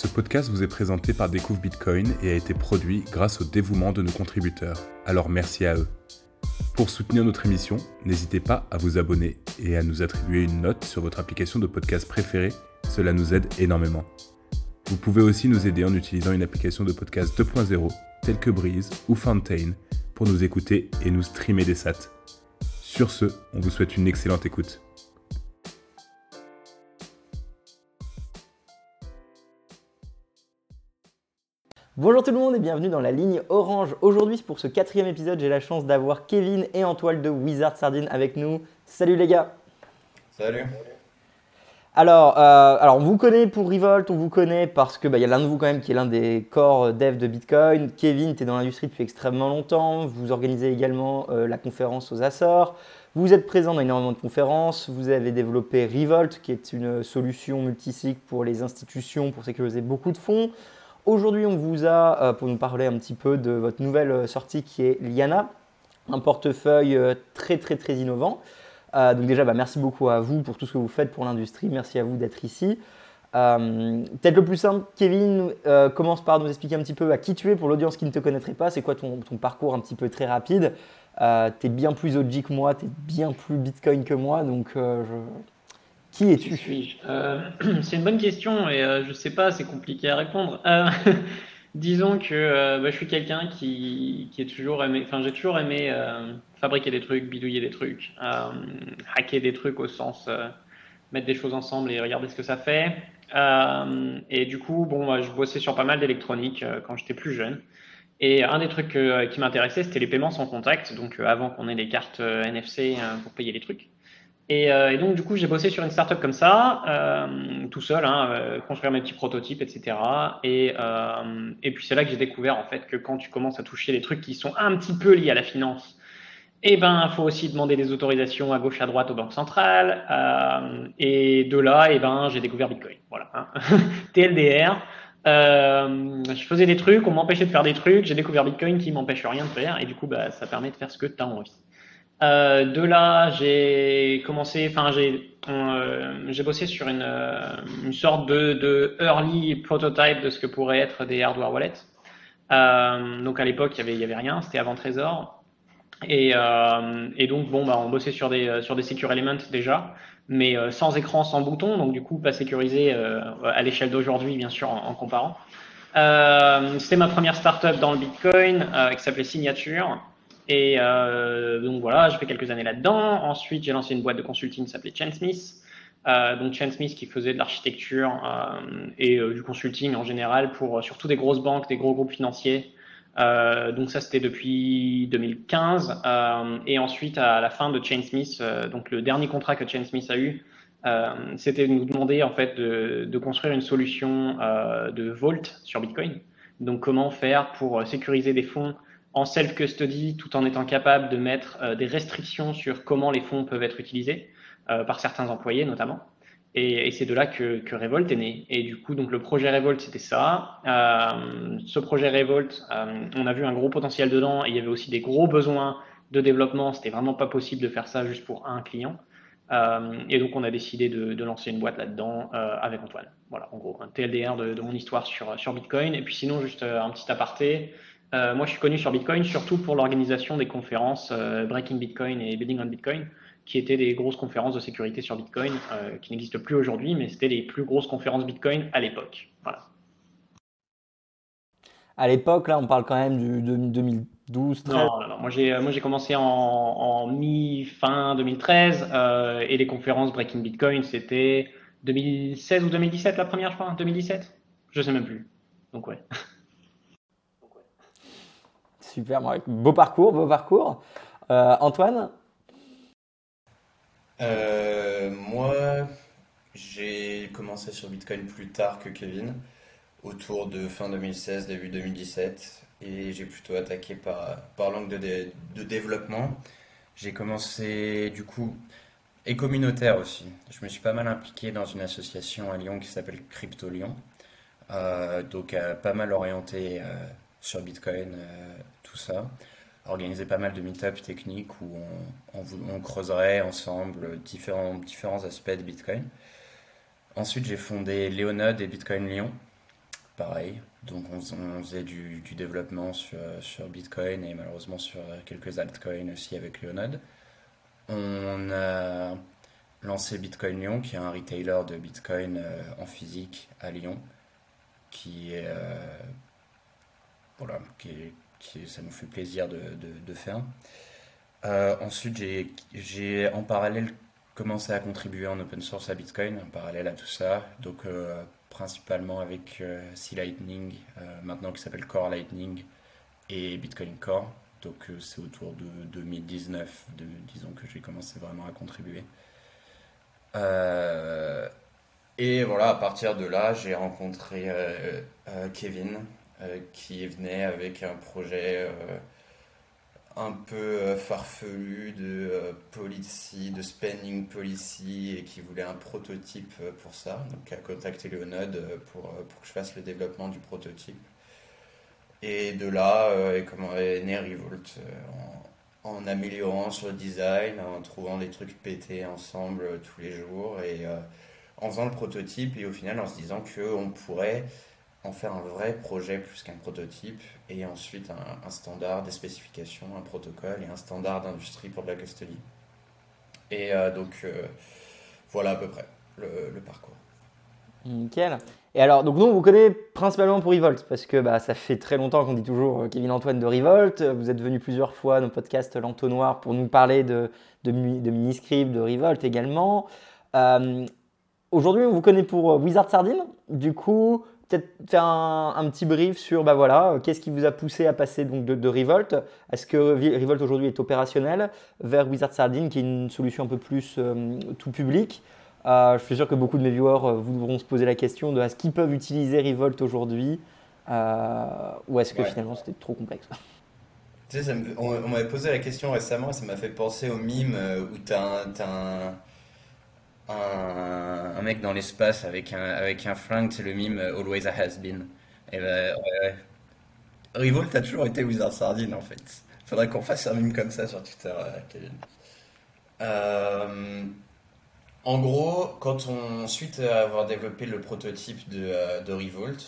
Ce podcast vous est présenté par Découvre Bitcoin et a été produit grâce au dévouement de nos contributeurs. Alors merci à eux. Pour soutenir notre émission, n'hésitez pas à vous abonner et à nous attribuer une note sur votre application de podcast préférée. Cela nous aide énormément. Vous pouvez aussi nous aider en utilisant une application de podcast 2.0 telle que Breeze ou Fountain pour nous écouter et nous streamer des sats. Sur ce, on vous souhaite une excellente écoute. Bonjour tout le monde et bienvenue dans la ligne orange. Aujourd'hui, pour ce 4e épisode, j'ai la chance d'avoir Kevin et Antoine de Wizard Sardine avec nous. Salut les gars. Salut. Alors, on vous connaît pour Revolt, on vous connaît parce que y a l'un de vous quand même qui est l'un des core devs de Bitcoin. Kevin, tu es dans l'industrie depuis extrêmement longtemps. Vous organisez également la conférence aux Açores. Vous êtes présent dans énormément de conférences. Vous avez développé Revolt, qui est une solution multisig pour les institutions pour sécuriser beaucoup de fonds. Aujourd'hui, on vous a, pour nous parler un petit peu de votre nouvelle sortie qui est Liana, un portefeuille très innovant. Donc déjà, merci beaucoup à vous pour tout ce que vous faites pour l'industrie. Merci à vous d'être ici. Peut-être le plus simple, Kevin, commence par nous expliquer un petit peu à qui tu es pour l'audience qui ne te connaîtrait pas. C'est quoi ton parcours un petit peu très rapide. Tu es bien plus OG que moi, tu es bien plus Bitcoin que moi. Donc, qui es-tu ? Qui suis-je ? C'est une bonne question et je sais pas, c'est compliqué à répondre. Disons que je suis quelqu'un qui est toujours aimé, j'ai toujours aimé fabriquer des trucs, bidouiller des trucs, hacker des trucs au sens mettre des choses ensemble et regarder ce que ça fait. Et du coup, je bossais sur pas mal d'électronique quand j'étais plus jeune. Et un des trucs qui m'intéressait, c'était les paiements sans contact, donc avant qu'on ait les cartes NFC pour payer les trucs. Et donc, du coup, j'ai bossé sur une startup comme ça, tout seul, construire mes petits prototypes, etc. Et puis, c'est là que j'ai découvert, en fait, que quand tu commences à toucher des trucs qui sont un petit peu liés à la finance, il faut aussi demander des autorisations à gauche, à droite aux banques centrales. Et de là, j'ai découvert Bitcoin. Voilà. TLDR. Je faisais des trucs, on m'empêchait de faire des trucs. J'ai découvert Bitcoin qui m'empêche rien de faire. Et du coup, ça permet de faire ce que tu as envie. De là, j'ai commencé, j'ai bossé sur une sorte de early prototype de ce que pourraient être des hardware wallets. Donc à l'époque, il y avait rien, c'était avant Trésor. Et donc on bossait sur des secure elements déjà, mais sans écran, sans bouton, donc du coup pas sécurisé à l'échelle d'aujourd'hui, bien sûr, en comparant. C'était ma première startup dans le Bitcoin qui s'appelait Signature. Et donc voilà, j'ai fait quelques années là-dedans. Ensuite, j'ai lancé une boîte de consulting qui s'appelait Chainsmith. Donc Chainsmith qui faisait de l'architecture et du consulting en général pour surtout des grosses banques, des gros groupes financiers. Donc ça, c'était depuis 2015. Et ensuite, à la fin de Chainsmith, donc le dernier contrat que Chainsmith a eu, c'était de nous demander en fait de construire une solution de Vault sur Bitcoin. Donc comment faire pour sécuriser des fonds en self-custody tout en étant capable de mettre des restrictions sur comment les fonds peuvent être utilisés par certains employés notamment. Et c'est de là que Revolt est né. Et du coup, donc le projet Revolt, c'était ça. Ce projet Revolt, on a vu un gros potentiel dedans et il y avait aussi des gros besoins de développement. C'était vraiment pas possible de faire ça juste pour un client. Et donc, on a décidé de lancer une boîte là-dedans avec Antoine. Voilà, en gros, un TLDR de mon histoire sur Bitcoin. Et puis sinon, juste un petit aparté. Moi, je suis connu sur Bitcoin surtout pour l'organisation des conférences Breaking Bitcoin et Building on Bitcoin, qui étaient des grosses conférences de sécurité sur Bitcoin, qui n'existent plus aujourd'hui, mais c'était les plus grosses conférences Bitcoin à l'époque. Voilà. À l'époque, là, on parle quand même du 2012, 13. Non. Moi, j'ai commencé en mi-fin 2013, et les conférences Breaking Bitcoin, c'était 2016 ou 2017 la première, je crois, 2017. Je sais même plus. Donc ouais. Super, beau parcours. Antoine ? Moi, j'ai commencé sur Bitcoin plus tard que Kevin, autour de fin 2016, début 2017, et j'ai plutôt attaqué par l'angle de développement. J'ai commencé du coup, et communautaire aussi. Je me suis pas mal impliqué dans une association à Lyon qui s'appelle Crypto Lyon, donc pas mal orienté sur Bitcoin, tout ça. Organiser pas mal de meet-up techniques où on creuserait ensemble différents aspects de Bitcoin. Ensuite, j'ai fondé Léonode et Bitcoin Lyon, pareil. Donc on faisait du développement sur Bitcoin et malheureusement sur quelques altcoins aussi avec Leonode. On a lancé Bitcoin Lyon, qui est un retailer de Bitcoin en physique à Lyon, qui est, voilà, ça nous fait plaisir de faire. Ensuite, j'ai en parallèle commencé à contribuer en open source à Bitcoin, en parallèle à tout ça. Donc, principalement avec C Lightning, maintenant qui s'appelle Core Lightning, et Bitcoin Core. Donc, c'est autour de 2019, disons que j'ai commencé vraiment à contribuer. Euh, et voilà, à partir de là, j'ai rencontré Kevin, qui venait avec un projet un peu farfelu de policy, de spending policy, et qui voulait un prototype pour ça. Donc, a contacté Leonode pour que je fasse le développement du prototype. Et de là est né Revolt, en améliorant sur le design, en trouvant des trucs pétés ensemble tous les jours, et en faisant le prototype, et au final en se disant qu'on pourrait en faire un vrai projet plus qu'un prototype, et ensuite un standard, des spécifications, un protocole et un standard d'industrie pour de la custody. Et voilà à peu près le parcours. Nickel. Et alors, donc nous, on vous connaît principalement pour Revolt, parce que ça fait très longtemps qu'on dit toujours Kevin Antoine de Revolt. Vous êtes venu plusieurs fois dans le podcast L'Entonnoir pour nous parler de Miniscript, de Revolt également. Aujourd'hui, on vous connaît pour Wizard Sardine. Du coup, peut-être faire un petit brief sur qu'est-ce qui vous a poussé à passer donc, de Revolt. Est-ce que Revolt aujourd'hui est opérationnel vers Wizard Sardine, qui est une solution un peu plus tout public. Je suis sûr que beaucoup de mes viewers voudront se poser la question de est-ce qu'ils peuvent utiliser Revolt aujourd'hui ou est-ce que finalement c'était trop complexe. Tu sais, on m'avait posé la question récemment et ça m'a fait penser au mime où t'as un mec dans l'espace avec un flingue, c'est le mime Always a has been. Et ouais. Revolt a toujours été Wizard Sardine en fait. Faudrait qu'on fasse un mime comme ça sur Twitter, Kevin. Euh, En gros, suite à avoir développé le prototype de Revolt,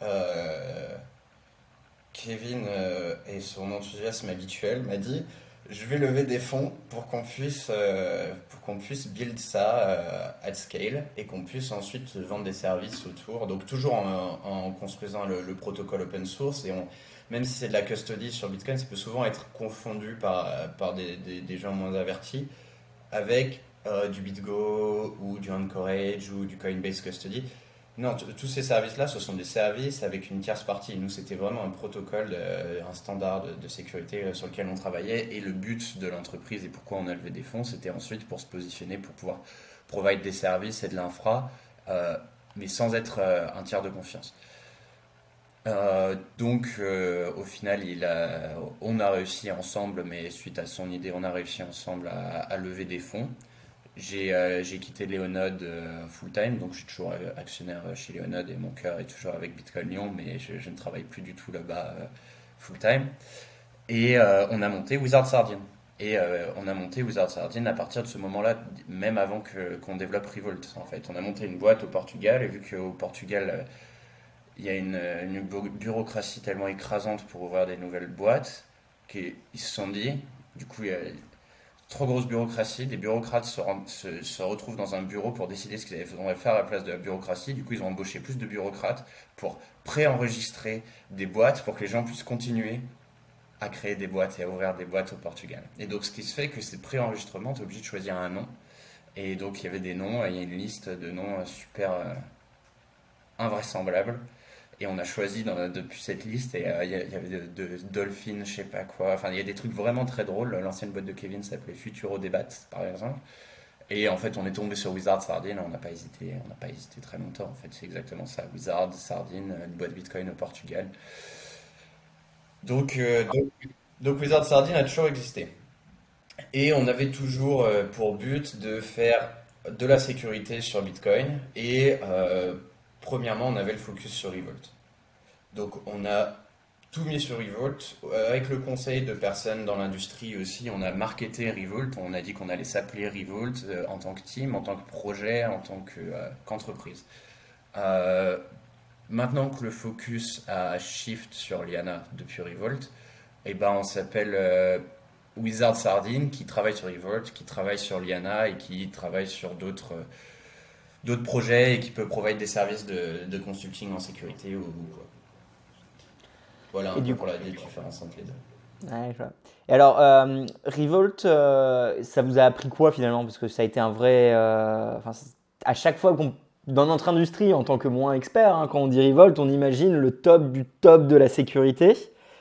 Kevin et son enthousiasme habituel m'a dit, je vais lever des fonds pour qu'on puisse build ça at scale et qu'on puisse ensuite vendre des services autour. Donc toujours en construisant le protocole open source, et même si c'est de la custody sur Bitcoin, ça peut souvent être confondu par des gens moins avertis avec du BitGo ou du Anchorage ou du Coinbase Custody. Non, tous ces services-là, ce sont des services avec une tierce partie. Nous, c'était vraiment un protocole, un standard de sécurité sur lequel on travaillait. Et le but de l'entreprise et pourquoi on a levé des fonds, c'était ensuite pour se positionner, pour pouvoir provide des services et de l'infra, mais sans être un tiers de confiance. Donc, au final, on a réussi ensemble, mais suite à son idée, on a réussi ensemble à lever des fonds. J'ai quitté Leonode full-time, donc je suis toujours actionnaire chez Leonode et mon cœur est toujours avec Bitcoin Lyon, mais je ne travaille plus du tout là-bas full-time. Et on a monté Wizard Sardine. Et on a monté Wizard Sardine à partir de ce moment-là, même avant qu'on développe Revolt. En fait, on a monté une boîte au Portugal, et vu qu'au Portugal, il y a une bureaucratie tellement écrasante pour ouvrir des nouvelles boîtes, qu'ils se sont dit, du coup, il y a trop grosse bureaucratie, des bureaucrates se retrouvent dans un bureau pour décider ce qu'ils vont faire à la place de la bureaucratie. Du coup, ils ont embauché plus de bureaucrates pour préenregistrer des boîtes pour que les gens puissent continuer à créer des boîtes et à ouvrir des boîtes au Portugal. Et donc, ce qui se fait, que c'est préenregistrement, tu es obligé de choisir un nom. Et donc, il y avait des noms, il y a une liste de noms super invraisemblables. Et on a choisi depuis cette liste, et il y avait de Dolphin, je sais pas quoi. Enfin, il y a des trucs vraiment très drôles. L'ancienne boîte de Kevin s'appelait Futuro Debat, par exemple. Et en fait, on est tombé sur Wizard Sardine. On n'a pas hésité très longtemps. En fait, c'est exactement ça. Wizard Sardine, une boîte Bitcoin au Portugal. Donc Wizard Sardine a toujours existé. Et on avait toujours pour but de faire de la sécurité sur Bitcoin. Et premièrement, on avait le focus sur Revolt. Donc on a tout mis sur Revolt. Avec le conseil de personnes dans l'industrie aussi, on a marketé Revolt. On a dit qu'on allait s'appeler Revolt en tant que team, en tant que projet, en tant qu'entreprise. Maintenant que le focus a shift sur Liana depuis Revolt, eh ben on s'appelle Wizard Sardine qui travaille sur Revolt, qui travaille sur Liana et qui travaille sur d'autres projets et qui peut provide des services de consulting en sécurité ou quoi. Voilà un Et peu du pour la différence entre les deux. Ouais, je vois. Et alors, Revolt, ça vous a appris quoi finalement? Parce que ça a été un vrai. Enfin, à chaque fois dans notre industrie, en tant que moins expert, hein, quand on dit Revolt, on imagine le top du top de la sécurité.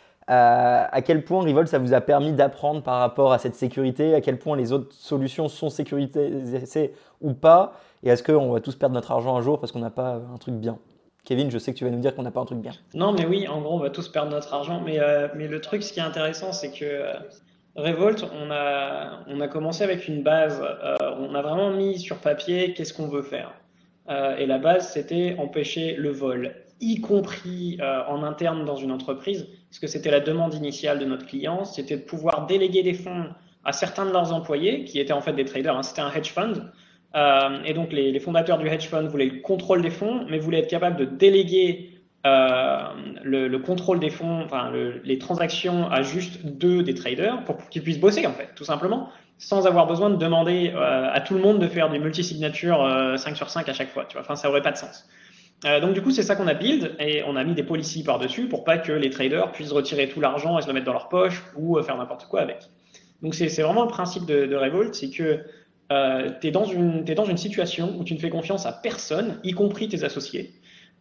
À quel point Revolt, ça vous a permis d'apprendre par rapport à cette sécurité? À quel point les autres solutions sont sécurisées ou pas? Et est-ce qu'on va tous perdre notre argent un jour parce qu'on n'a pas un truc bien? Kevin, je sais que tu vas nous dire qu'on n'a pas un truc bien. Non, mais oui, en gros, on va tous perdre notre argent. Mais le truc, ce qui est intéressant, c'est que Revolt, on a commencé avec une base. On a vraiment mis sur papier qu'est-ce qu'on veut faire. Et la base, c'était empêcher le vol, y compris en interne dans une entreprise, parce que c'était la demande initiale de notre client, c'était de pouvoir déléguer des fonds à certains de leurs employés, qui étaient en fait des traders, hein, c'était un hedge fund. Et donc les fondateurs du hedge fund voulaient le contrôle des fonds, mais voulaient être capables de déléguer euh, le contrôle des fonds, enfin les transactions à juste deux des traders pour qu'ils puissent bosser en fait, tout simplement, sans avoir besoin de demander à tout le monde de faire des multisignatures 5 sur 5 à chaque fois. Tu vois, enfin, ça aurait pas de sens. Donc du coup, c'est ça qu'on a build et on a mis des policies par-dessus pour pas que les traders puissent retirer tout l'argent et se le mettre dans leur poche ou faire n'importe quoi avec. Donc c'est vraiment le principe de Revolt, c'est que tu es dans une situation où tu ne fais confiance à personne, y compris tes associés,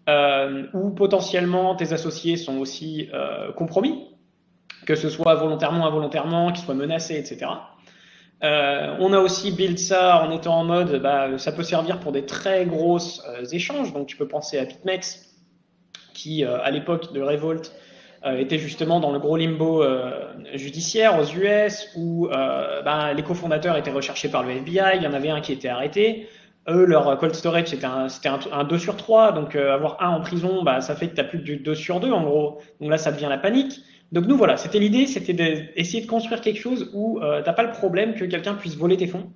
où potentiellement tes associés sont aussi compromis, que ce soit volontairement, involontairement, qu'ils soient menacés, etc. On a aussi build ça en étant en mode, bah, ça peut servir pour des très grosses échanges. Donc tu peux penser à BitMEX, qui à l'époque de Revolt était justement dans le gros limbo judiciaire aux US, où bah, les cofondateurs étaient recherchés par le FBI, il y en avait un qui était arrêté. Eux, leur cold storage, c'était un 2 sur 3, donc avoir un en prison, bah, ça fait que tu n'as plus que du 2 sur 2 en gros. Donc là, ça devient la panique. Donc nous, voilà, c'était l'idée, c'était d'essayer de construire quelque chose où t'as pas le problème que quelqu'un puisse voler tes fonds.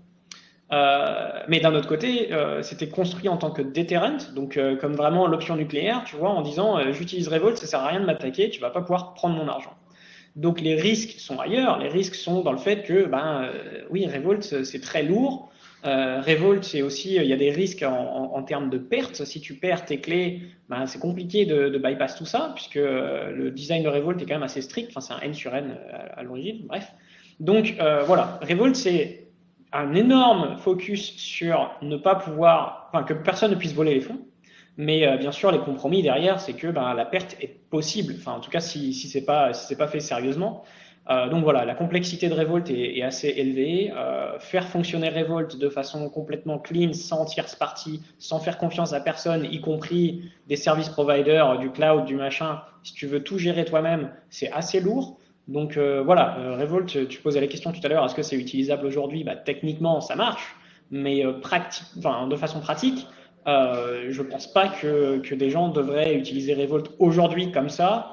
Mais d'un autre côté, c'était construit en tant que deterrent, donc comme vraiment l'option nucléaire, tu vois, en disant j'utilise Revolt, ça sert à rien de m'attaquer, tu vas pas pouvoir prendre mon argent. Donc les risques sont ailleurs, les risques sont dans le fait que, oui, Revolt, c'est très lourd. Revolt, c'est aussi, il y a des risques en termes de pertes. Si tu perds tes clés, ben, c'est compliqué de bypass tout ça, puisque le design de Revolt est quand même assez strict. Enfin, c'est un N sur N à l'origine, bref. Donc voilà, Revolt, c'est un énorme focus sur ne pas pouvoir, enfin, que personne ne puisse voler les fonds. Mais bien sûr, les compromis derrière, c'est que ben, la perte est possible. Enfin, en tout cas, si c'est pas fait sérieusement. Donc voilà, la complexité de Revolt est assez élevée. Faire fonctionner Revolt de façon complètement clean, sans tierce party, sans faire confiance à personne, y compris des service providers, du cloud, du machin, si tu veux tout gérer toi-même, c'est assez lourd. Donc voilà, Revolt, tu posais la question tout à l'heure, est-ce que c'est utilisable aujourd'hui? Bah, techniquement, ça marche, mais de façon pratique, je pense pas que des gens devraient utiliser Revolt aujourd'hui comme ça,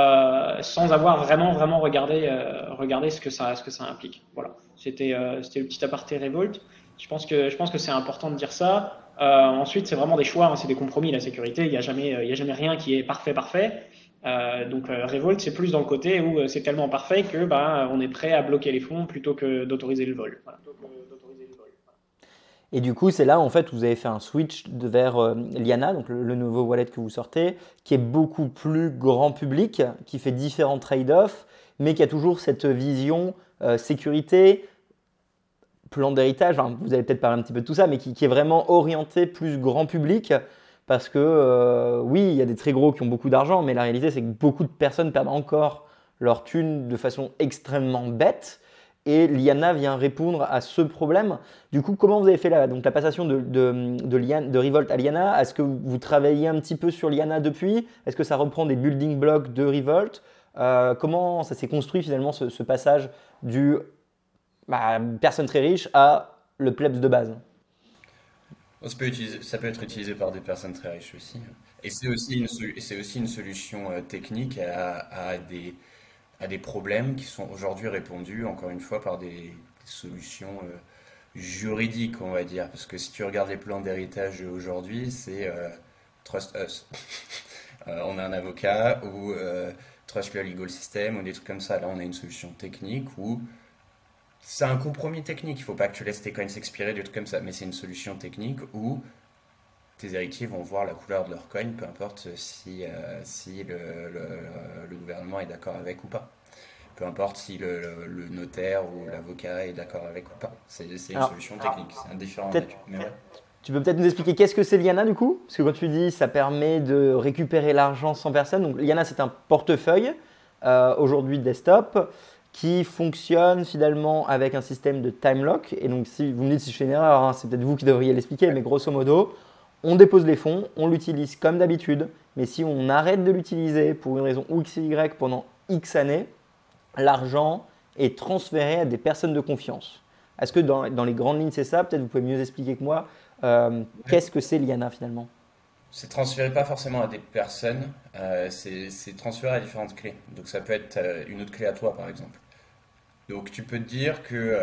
sans avoir vraiment regardé ce que ça implique. Voilà, c'était le petit aparté Revolt. Je pense que c'est important de dire ça. Ensuite, c'est vraiment des choix, hein, c'est des compromis. La sécurité, il y a jamais rien qui est parfait. Donc Revolt, c'est plus dans le côté où c'est tellement parfait que bah, on est prêt à bloquer les fonds plutôt que d'autoriser le vol. Voilà. Et du coup, c'est là en fait où vous avez fait un switch vers Liana, donc le nouveau wallet que vous sortez, qui est beaucoup plus grand public, qui fait différents trade-offs, mais qui a toujours cette vision sécurité, plan d'héritage. Enfin, vous allez peut-être parler un petit peu de tout ça, mais qui est vraiment orienté plus grand public. Parce que oui, il y a des très gros qui ont beaucoup d'argent, mais la réalité, c'est que beaucoup de personnes perdent encore leur thune de façon extrêmement bête. Et Liana vient répondre à ce problème. Du coup, comment vous avez fait donc la passation de Revolt à Liana? Est-ce que vous travaillez un petit peu sur Liana depuis? Est-ce que ça reprend des building blocks de Revolt? Comment ça s'est construit finalement ce passage du personne très riche à le plebs de base? Ça peut être utilisé par des personnes très riches aussi. Et c'est aussi une solution technique à des problèmes qui sont aujourd'hui répondus, encore une fois, par des solutions juridiques, on va dire. Parce que si tu regardes les plans d'héritage aujourd'hui, c'est Trust Us. on a un avocat ou Trust Your Legal System ou des trucs comme ça. Là, on a une solution technique où c'est un compromis technique. Il ne faut pas que tu laisses tes coins s'expirer, des trucs comme ça. Mais c'est une solution technique où tes héritiers vont voir la couleur de leur coin, peu importe si le gouvernement est d'accord avec ou pas. Peu importe si le notaire ou l'avocat est d'accord avec ou pas. C'est une solution technique, c'est indifférent. Mais ouais. Tu peux peut-être nous expliquer qu'est-ce que c'est Liana du coup? Parce que quand tu dis ça permet de récupérer l'argent sans personne, donc Liana c'est un portefeuille aujourd'hui desktop qui fonctionne finalement avec un système de time lock. Et donc si vous me dites si je fais une erreur, hein, c'est peut-être vous qui devriez l'expliquer, mais grosso modo, on dépose les fonds, on l'utilise comme d'habitude, mais si on arrête de l'utiliser pour une raison X ou Y pendant X années, l'argent est transféré à des personnes de confiance. Est-ce que dans les grandes lignes c'est ça? Peut-être vous pouvez mieux expliquer que moi. Qu'est-ce que c'est Liana finalement? C'est transféré pas forcément à des personnes, c'est transféré à différentes clés. Donc ça peut être une autre clé à toi par exemple. Donc tu peux te dire que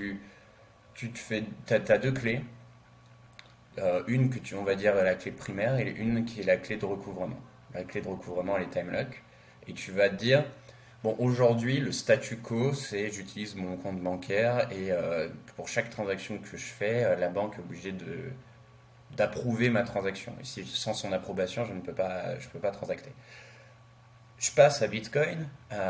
t'as deux clés. Une on va dire la clé primaire et une qui est la clé de recouvrement. La clé de recouvrement, elle est time lock. Et tu vas te dire, bon, aujourd'hui, le statu quo, c'est j'utilise mon compte bancaire et pour chaque transaction que je fais, la banque est obligée d'approuver ma transaction. Et sans son approbation, je ne peux pas transacter. Je passe à Bitcoin.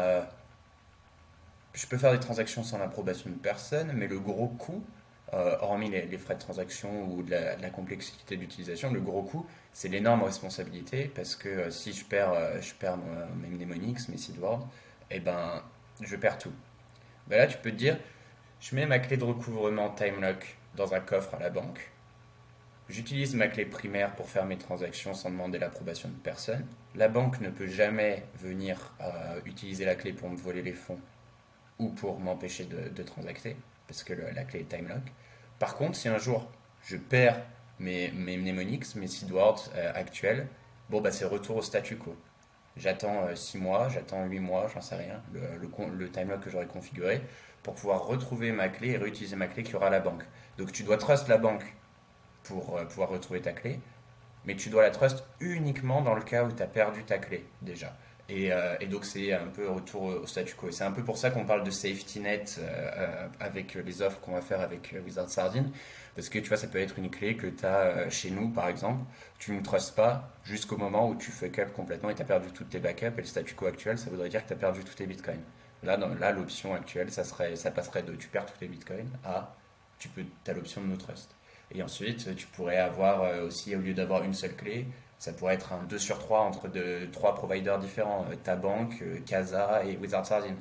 Je peux faire des transactions sans l'approbation de personne, mais le gros coût, hormis les frais de transaction ou de la complexité d'utilisation, le gros coût, c'est l'énorme responsabilité parce que si je perds mes mnemonics, mes seedwords, eh ben, je perds tout. Ben là, tu peux te dire, je mets ma clé de recouvrement TimeLock dans un coffre à la banque. J'utilise ma clé primaire pour faire mes transactions sans demander l'approbation de personne. La banque ne peut jamais venir utiliser la clé pour me voler les fonds ou pour m'empêcher de transacter parce que la clé est TimeLock. Par contre, si un jour je perds mes mnemonics, mes seedwords actuels, bon, bah, c'est retour au statu quo. J'attends 6 mois, j'attends 8 mois, j'en sais rien, le timelock que j'aurai configuré pour pouvoir retrouver ma clé et réutiliser ma clé qui aura la banque. Donc tu dois trust la banque pour pouvoir retrouver ta clé, mais tu dois la trust uniquement dans le cas où tu as perdu ta clé déjà. Et donc c'est un peu retour au statu quo. Et c'est un peu pour ça qu'on parle de safety net avec les offres qu'on va faire avec Wizard Sardine. Parce que tu vois, ça peut être une clé que tu as chez nous par exemple. Tu ne trustes pas jusqu'au moment où tu fuck up complètement et tu as perdu toutes tes backups. Et le statu quo actuel, ça voudrait dire que tu as perdu tous tes bitcoins. Là, l'option actuelle, ça passerait de tu perds tous tes bitcoins à tu as l'option de no trust. Et ensuite, tu pourrais avoir aussi, au lieu d'avoir une seule clé, ça pourrait être un 2 sur 3 entre 3 providers différents, ta banque, Casa et Wizard Sardine.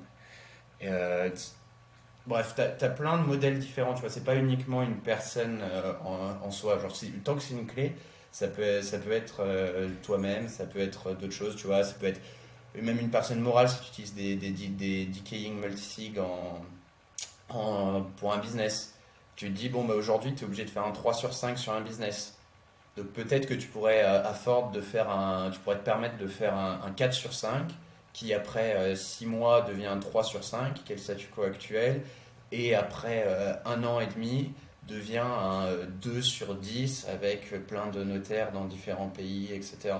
Bref, t'as plein de modèles différents, tu vois, c'est pas uniquement une personne en soi. Genre, tant que c'est une clé, ça peut être toi-même, ça peut être d'autres choses, tu vois, ça peut être même une personne morale si tu utilises des decaying multisig pour un business. Tu te dis, bon, bah, aujourd'hui, tu es obligé de faire un 3 sur 5 sur un business. Donc peut-être que tu pourrais tu pourrais te permettre de faire un 4 sur 5 qui après 6 mois devient un 3 sur 5, qui est le statu quo actuel, et après 1 an et demi devient un 2 sur 10 avec plein de notaires dans différents pays, etc.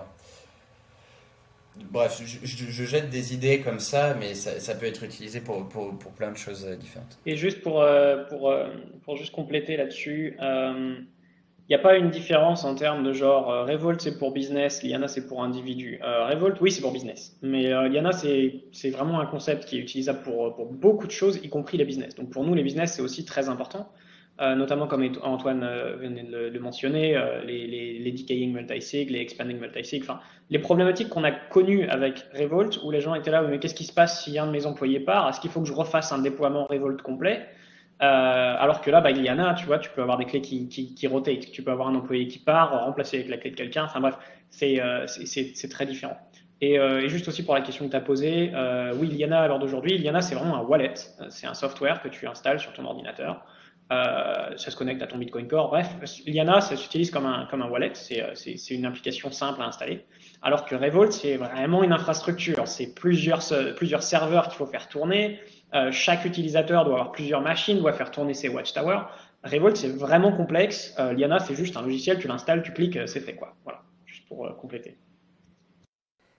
Bref, je jette des idées comme ça, mais ça peut être utilisé pour plein de choses différentes. Et juste pour juste compléter là-dessus, il n'y a pas une différence en termes de genre Revolt c'est pour business, Liana c'est pour individu. Revolt oui c'est pour business, mais Liana c'est vraiment un concept qui est utilisable pour beaucoup de choses, y compris les business. Donc pour nous les business c'est aussi très important, notamment comme Antoine venait de le mentionner, les decaying multisig, les expanding multisig, enfin les problématiques qu'on a connues avec Revolt où les gens étaient là mais qu'est-ce qui se passe si un de mes employés part, est-ce qu'il faut que je refasse un déploiement Revolt complet? Alors que là, Liana, tu vois, tu peux avoir des clés qui rotate, tu peux avoir un employé qui part, remplacer avec la clé de quelqu'un, enfin bref, c'est très différent. Et juste aussi pour la question que tu as posée, oui, Liana, à l'heure d'aujourd'hui, Liana, c'est vraiment un wallet, c'est un software que tu installes sur ton ordinateur, ça se connecte à ton Bitcoin Core, bref, Liana, ça s'utilise comme un wallet, c'est une application simple à installer, alors que Revolt, c'est vraiment une infrastructure, c'est plusieurs serveurs qu'il faut faire tourner. Chaque utilisateur doit avoir plusieurs machines, doit faire tourner ses watchtowers. Revolt, c'est vraiment complexe. Liana, c'est juste un logiciel, tu l'installes, tu cliques, c'est fait quoi. Voilà, juste pour compléter.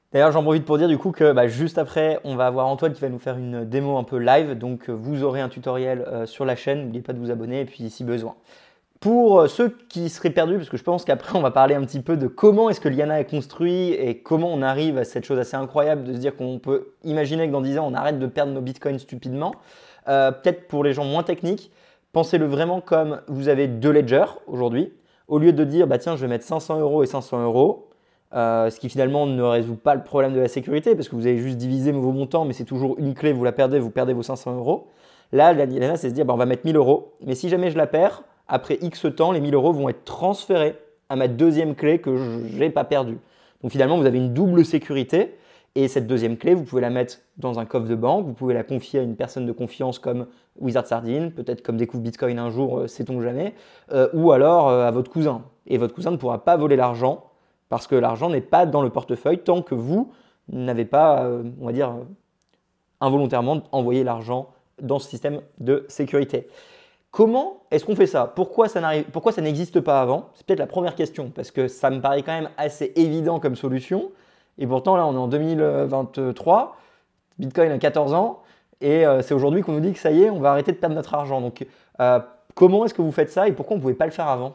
D'ailleurs, j'en profite pour dire du coup que juste après, on va avoir Antoine qui va nous faire une démo un peu live. Donc, vous aurez un tutoriel sur la chaîne. N'oubliez pas de vous abonner et puis si besoin. Pour ceux qui seraient perdus, parce que je pense qu'après, on va parler un petit peu de comment est-ce que Liana est construit et comment on arrive à cette chose assez incroyable de se dire qu'on peut imaginer que dans 10 ans, on arrête de perdre nos bitcoins stupidement. Peut-être pour les gens moins techniques, pensez-le vraiment comme vous avez 2 ledgers aujourd'hui. Au lieu de dire, tiens, je vais mettre 500 € et 500 €, ce qui finalement ne résout pas le problème de la sécurité parce que vous avez juste divisé vos montants, mais c'est toujours une clé, vous perdez vos 500 €. Là, Liana, c'est se dire, on va mettre 1000 €, mais si jamais je la perds, après X temps, les 1000 € vont être transférés à ma deuxième clé que je n'ai pas perdue. Donc finalement, vous avez une double sécurité. Et cette deuxième clé, vous pouvez la mettre dans un coffre de banque, vous pouvez la confier à une personne de confiance comme Wizard Sardine, peut-être comme Découvre Bitcoin un jour, sait-on jamais, ou alors à votre cousin. Et votre cousin ne pourra pas voler l'argent parce que l'argent n'est pas dans le portefeuille tant que vous n'avez pas, on va dire, involontairement envoyé l'argent dans ce système de sécurité. Comment est-ce qu'on fait ça? Pourquoi ça n'existe pas avant? C'est peut-être la première question, parce que ça me paraît quand même assez évident comme solution. Et pourtant, là, on est en 2023, Bitcoin a 14 ans, et c'est aujourd'hui qu'on nous dit que ça y est, on va arrêter de perdre notre argent. Donc, comment est-ce que vous faites ça et pourquoi on ne pouvait pas le faire avant?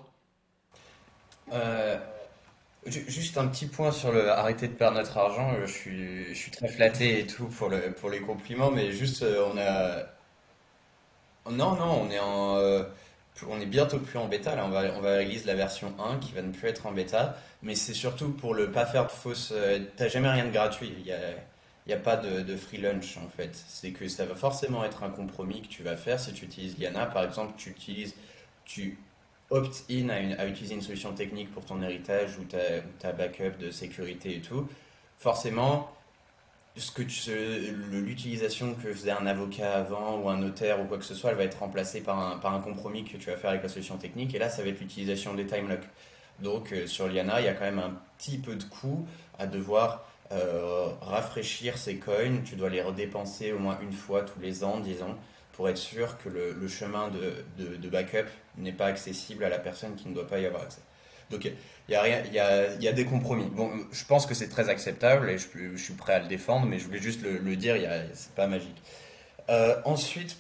Euh, Juste un petit point sur le arrêter de perdre notre argent. Je suis très flatté et tout pour les compliments, mais juste on a. Non, non, on est bientôt plus en bêta. Là, on va release la version 1 qui va ne plus être en bêta. Mais c'est surtout pour le pas faire de fausses. T'as jamais rien de gratuit. Il y a pas de free lunch en fait. C'est que ça va forcément être un compromis que tu vas faire. Si tu utilises Liana, par exemple, tu opt-in à utiliser une solution technique pour ton héritage ou ta backup de sécurité et tout. Forcément, l'utilisation que faisait un avocat avant ou un notaire ou quoi que ce soit, elle va être remplacée par un compromis que tu vas faire avec la solution technique. Et là, ça va être l'utilisation des time locks. Donc sur Liana, il y a quand même un petit peu de coût à devoir rafraîchir ces coins. Tu dois les redépenser au moins une fois tous les ans, disons, pour être sûr que le chemin de backup n'est pas accessible à la personne qui ne doit pas y avoir accès. Donc il y a rien, il y a des compromis. Bon, je pense que c'est très acceptable et je suis prêt à le défendre, mais je voulais juste le dire, c'est pas magique. Ensuite,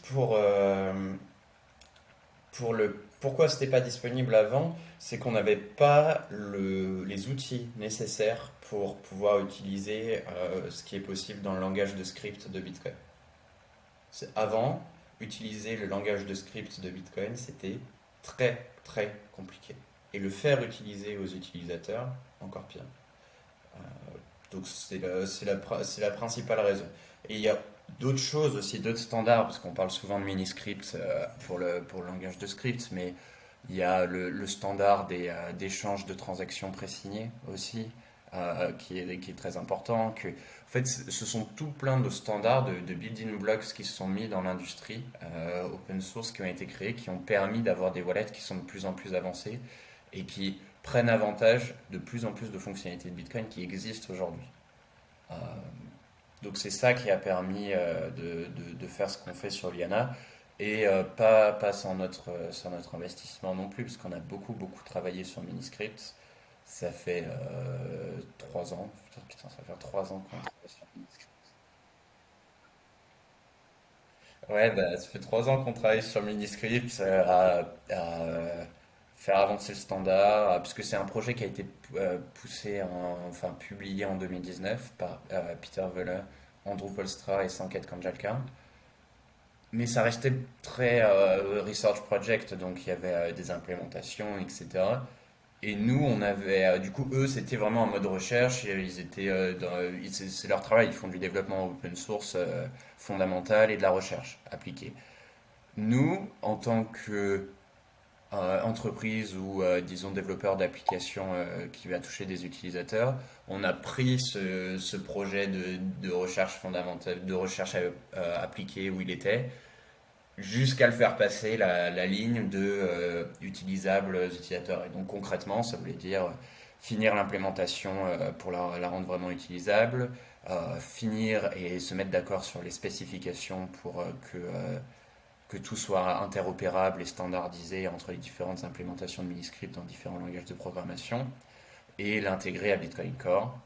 pour le pourquoi c'était pas disponible avant, c'est qu'on n'avait pas les outils nécessaires pour pouvoir utiliser ce qui est possible dans le langage de script de Bitcoin. Avant, utiliser le langage de script de Bitcoin, c'était très très compliqué. Et le faire utiliser aux utilisateurs, encore pire. Euh, donc c'est la principale raison. Et il y a d'autres choses aussi, d'autres standards, parce qu'on parle souvent de mini-script pour le langage de script, mais il y a le standard d'échange de transactions présignées aussi, qui est très important. En fait, ce sont tout plein de standards, de building blocks qui se sont mis dans l'industrie open source, qui ont été créés, qui ont permis d'avoir des wallets qui sont de plus en plus avancés et qui prennent avantage de plus en plus de fonctionnalités de Bitcoin qui existent aujourd'hui. Euh, donc c'est ça qui a permis de faire ce qu'on fait sur Liana et pas sans notre investissement non plus, parce qu'on a beaucoup beaucoup travaillé sur Miniscript. Ça fait 3 ans, putain, ça va faire 3 ans qu'on travaille sur Miniscript. Ouais, bah, ça fait 3 ans qu'on travaille sur Miniscript à faire avancer le standard, puisque c'est un projet qui a été enfin publié en 2019 par Peter Wöhler, Andrew Poelstra et Sanket Kanjalkar. Mais ça restait très research project, donc il y avait des implémentations, etc. Et nous, on avait, du coup, eux, c'était vraiment en mode recherche. Et ils étaient, c'est leur travail, ils font du développement open source fondamental et de la recherche appliquée. Nous, en tant que entreprise ou disons développeur d'applications qui va toucher des utilisateurs, on a pris ce projet de recherche fondamentale, de recherche appliquée où il était, jusqu'à le faire passer la ligne de utilisables utilisateurs. Et donc concrètement, ça voulait dire finir l'implémentation pour la rendre vraiment utilisable, finir et se mettre d'accord sur les spécifications pour que tout soit interopérable et standardisé entre les différentes implémentations de Miniscript dans différents langages de programmation, et l'intégrer à Bitcoin Core.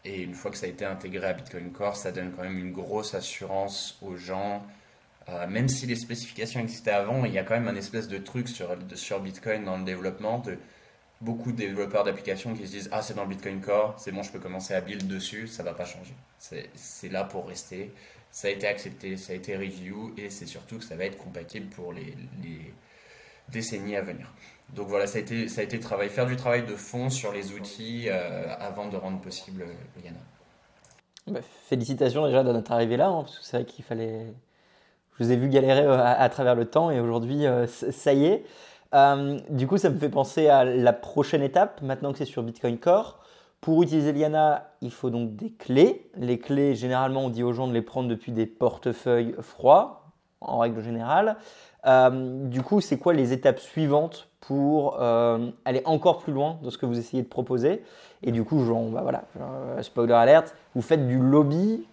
Et une fois que ça a été intégré à Bitcoin Core, ça donne quand même une grosse assurance aux gens. Même si les spécifications existaient avant, il y a quand même un espèce de truc sur Bitcoin dans le développement de beaucoup de développeurs d'applications qui se disent ah, c'est dans le Bitcoin Core, c'est bon, je peux commencer à build dessus, ça va pas changer. C'est là pour rester. Ça a été accepté, ça a été review et c'est surtout que ça va être compatible pour les décennies à venir. Donc voilà, ça a été faire du travail de fond sur les outils avant de rendre possible Liana. Bah, félicitations déjà de notre arrivée là, hein, parce que c'est vrai qu'il fallait. Je vous ai vu galérer à travers le temps et aujourd'hui, ça y est. Du coup, ça me fait penser à la prochaine étape, maintenant que c'est sur Bitcoin Core. Pour utiliser Liana, il faut donc des clés. Les clés, généralement, on dit aux gens de les prendre depuis des portefeuilles froids, en règle générale. Du coup, c'est quoi les étapes suivantes pour aller encore plus loin dans ce que vous essayez de proposer? Et du coup, spoiler alert, vous faites du lobby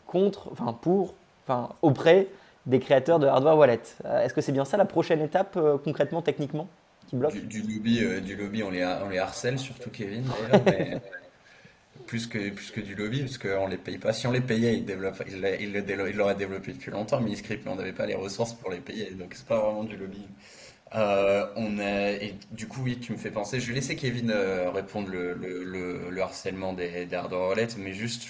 auprès des créateurs de hardware wallet. Est-ce que c'est bien ça la prochaine étape concrètement, techniquement, qui bloque? Du lobby, on les harcèle, surtout Kevin d'ailleurs, mais plus que du lobby, parce qu'on les paye pas. Si on les payait, ils l'auraient développé depuis longtemps, Miniscript, mais on n'avait pas les ressources pour les payer, donc c'est pas vraiment du lobby. Et du coup, oui, tu me fais penser. Je vais laisser Kevin répondre le harcèlement des hardware wallets, mais juste,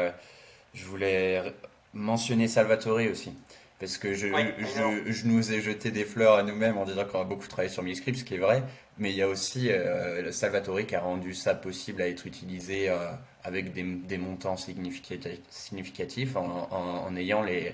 je voulais mentionner Salvatore aussi. Parce que je nous ai jeté des fleurs à nous-mêmes en disant qu'on a beaucoup travaillé sur Miniscript, ce qui est vrai, mais il y a aussi Salvatore qui a rendu ça possible à être utilisé avec des montants significatifs en ayant les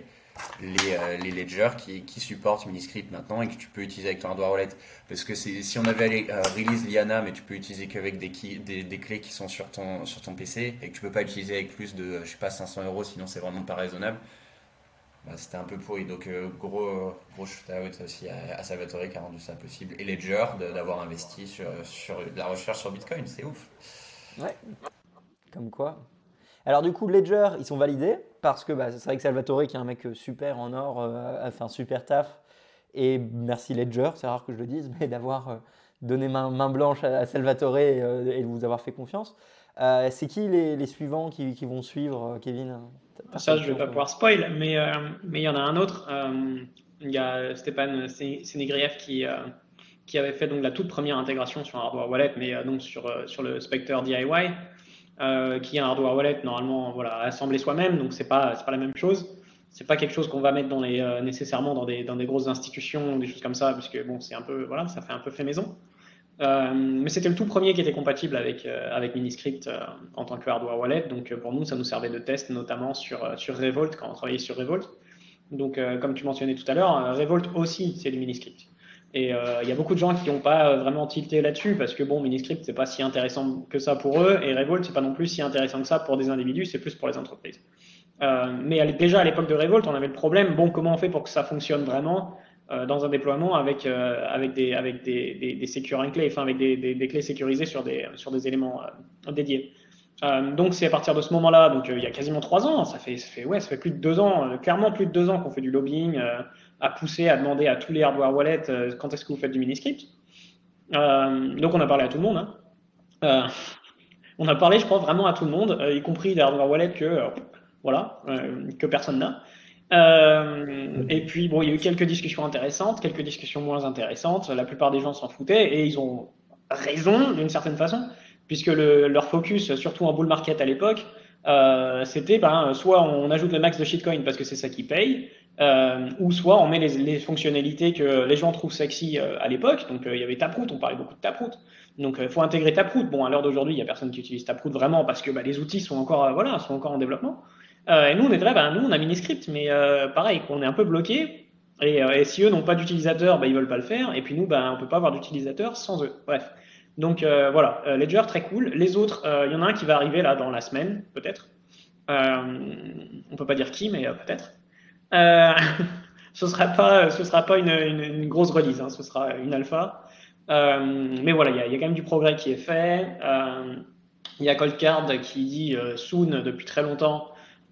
ledgers qui supportent Miniscript maintenant et que tu peux utiliser avec ton hardware wallet. Parce que si on avait release Liana, mais tu peux utiliser qu'avec des clés qui sont sur ton PC et que tu peux pas utiliser avec plus de, je sais pas, 500 €, sinon c'est vraiment pas raisonnable. Bah, c'était un peu pourri, donc gros shout-out aussi à Salvatore qui a rendu ça possible. Et Ledger d'avoir investi sur de la recherche sur Bitcoin, c'est ouf. Ouais, comme quoi. Alors du coup, Ledger, ils sont validés parce que c'est vrai que Salvatore, qui est un mec super en or, a fait un super taf. Et merci Ledger, c'est rare que je le dise, mais d'avoir donné main blanche à Salvatore et de vous avoir fait confiance. C'est qui les suivants qui vont suivre, Kevin? Ça, je ne vais pas pouvoir spoil, mais il y en a un autre. Il y a Stéphane Sénégrieff qui avait fait donc la toute première intégration sur un hardware wallet, mais donc sur le Spectre DIY, qui est un hardware wallet normalement assemblé soi-même, donc c'est pas la même chose. C'est pas quelque chose qu'on va mettre nécessairement dans des grosses institutions, des choses comme ça, parce que bon, c'est un peu ça fait un peu fait maison. Mais c'était le tout premier qui était compatible avec Miniscript en tant que hardware wallet. Donc pour nous, ça nous servait de test, notamment sur Revolt, quand on travaillait sur Revolt. Donc comme tu mentionnais tout à l'heure, Revolt aussi, c'est du Miniscript. Et il y a beaucoup de gens qui n'ont pas vraiment tilté là-dessus, parce que bon, Miniscript, c'est pas si intéressant que ça pour eux, et Revolt, c'est pas non plus si intéressant que ça pour des individus, c'est plus pour les entreprises. Mais déjà à l'époque de Revolt, on avait le problème, bon, comment on fait pour que ça fonctionne vraiment dans un déploiement avec des secure clés, enfin avec des clés sécurisées sur des éléments dédiés. Donc c'est à partir de ce moment-là, donc il y a quasiment 3 ans, ça fait plus de 2 ans, clairement plus de 2 ans qu'on fait du lobbying, à pousser, à demander à tous les hardware wallets quand est-ce que vous faites du Miniscript. Donc on a parlé à tout le monde. On a parlé, je crois, vraiment à tout le monde, y compris des hardware wallets que personne n'a. Et puis bon, il y a eu quelques discussions intéressantes, quelques discussions moins intéressantes. La plupart des gens s'en foutaient et ils ont raison d'une certaine façon, puisque leur focus, surtout en bull market à l'époque, c'était soit on ajoute le max de shitcoin parce que c'est ça qui paye, ou soit on met les fonctionnalités que les gens trouvent sexy à l'époque. Donc il y avait Taproot, on parlait beaucoup de Taproot. Donc il faut intégrer Taproot. Bon, à l'heure d'aujourd'hui, il n'y a personne qui utilise Taproot vraiment parce que les outils sont encore en développement. Et nous, on était là, nous, on a Miniscript, mais pareil, on est un peu bloqué. Et si eux n'ont pas d'utilisateurs, ils veulent pas le faire. Et puis nous, on peut pas avoir d'utilisateurs sans eux. Bref. Donc Ledger, très cool. Les autres, il y en a un qui va arriver là dans la semaine, peut-être. On peut pas dire qui, mais peut-être. Ce sera pas une grosse release, hein, ce sera une alpha. Mais voilà, il y a quand même du progrès qui est fait. Il y a Coldcard qui dit soon depuis très longtemps.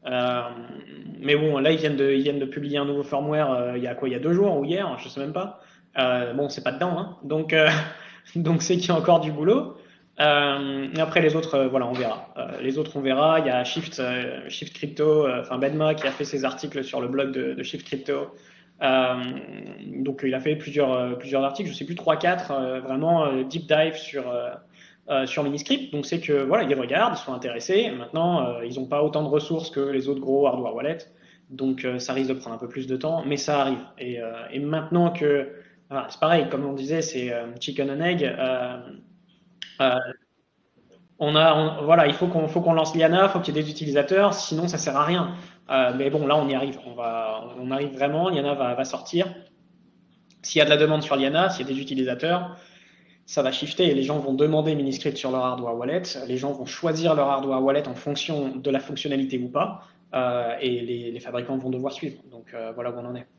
Mais bon, là ils viennent de publier un nouveau firmware il y a 2 jours ou hier, je sais même pas. Bon, c'est pas dedans, hein. Donc c'est qu'il y a encore du boulot. Et après les autres, voilà, on verra. Les autres, on verra. Il y a Shift Crypto, enfin Benma qui a fait ses articles sur le blog de Shift Crypto. Donc il a fait plusieurs articles, je sais plus 3-4, vraiment deep dive sur Miniscript. Donc c'est que voilà, ils regardent, ils sont intéressés. Maintenant, ils n'ont pas autant de ressources que les autres gros hardware wallets, donc ça risque de prendre un peu plus de temps, mais ça arrive. Et maintenant que voilà, c'est pareil, comme on disait, c'est chicken and egg. Euh, voilà, il faut qu'on lance Liana, il faut qu'il y ait des utilisateurs, sinon ça sert à rien. Mais bon, là on y arrive, on arrive vraiment, Liana va sortir. S'il y a de la demande sur Liana, s'il y a des utilisateurs, ça va shifter. Les gens vont demander Miniscript sur leur hardware wallet, les gens vont choisir leur hardware wallet en fonction de la fonctionnalité ou pas, et les fabricants vont devoir suivre. Donc voilà où on en est.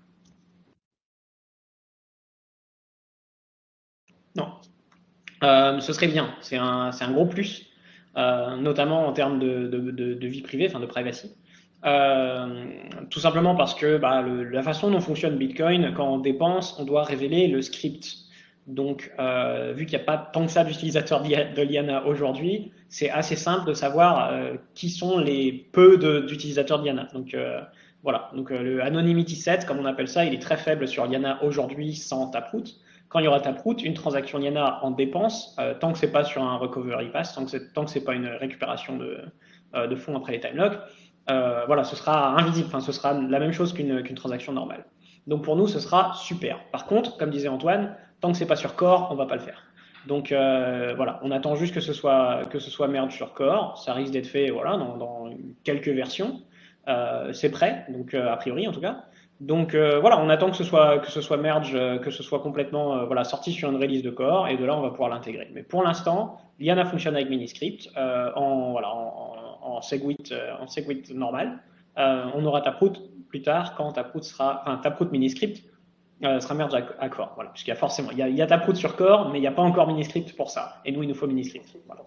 Non. Ce serait bien, c'est un gros plus, notamment en termes de vie privée, enfin de privacy. Tout simplement parce que la façon dont fonctionne Bitcoin, quand on dépense, on doit révéler le script. Donc, vu qu'il n'y a pas tant que ça d'utilisateurs de Liana aujourd'hui, c'est assez simple de savoir qui sont les peu d'utilisateurs de Liana. Donc, voilà. Donc, le anonymity set, comme on appelle ça, il est très faible sur Liana aujourd'hui sans Taproot. Quand il y aura Taproot, une transaction Liana en dépense, tant que c'est pas sur un recovery pass, tant que c'est pas une récupération de fonds après les time locks, voilà, ce sera invisible. Enfin, ce sera la même chose qu'une transaction normale. Donc pour nous, ce sera super. Par contre, comme disait Antoine, tant que c'est pas sur Core, on va pas le faire. Donc voilà, on attend juste que ce soit merge sur Core. Ça risque d'être fait voilà dans quelques versions. C'est prêt, donc a priori en tout cas. Donc voilà, on attend que ce soit merge, que ce soit complètement voilà, sorti sur une release de Core, et de là on va pouvoir l'intégrer. Mais pour l'instant, Liana fonctionne avec Miniscript en SegWit normal. On aura Taproot plus tard quand Taproot Miniscript sera merge à Core. Voilà, puisqu'il y a forcément, il y a Taproot sur Core, mais il n'y a pas encore Miniscript pour ça. Et nous, il nous faut Miniscript. Voilà.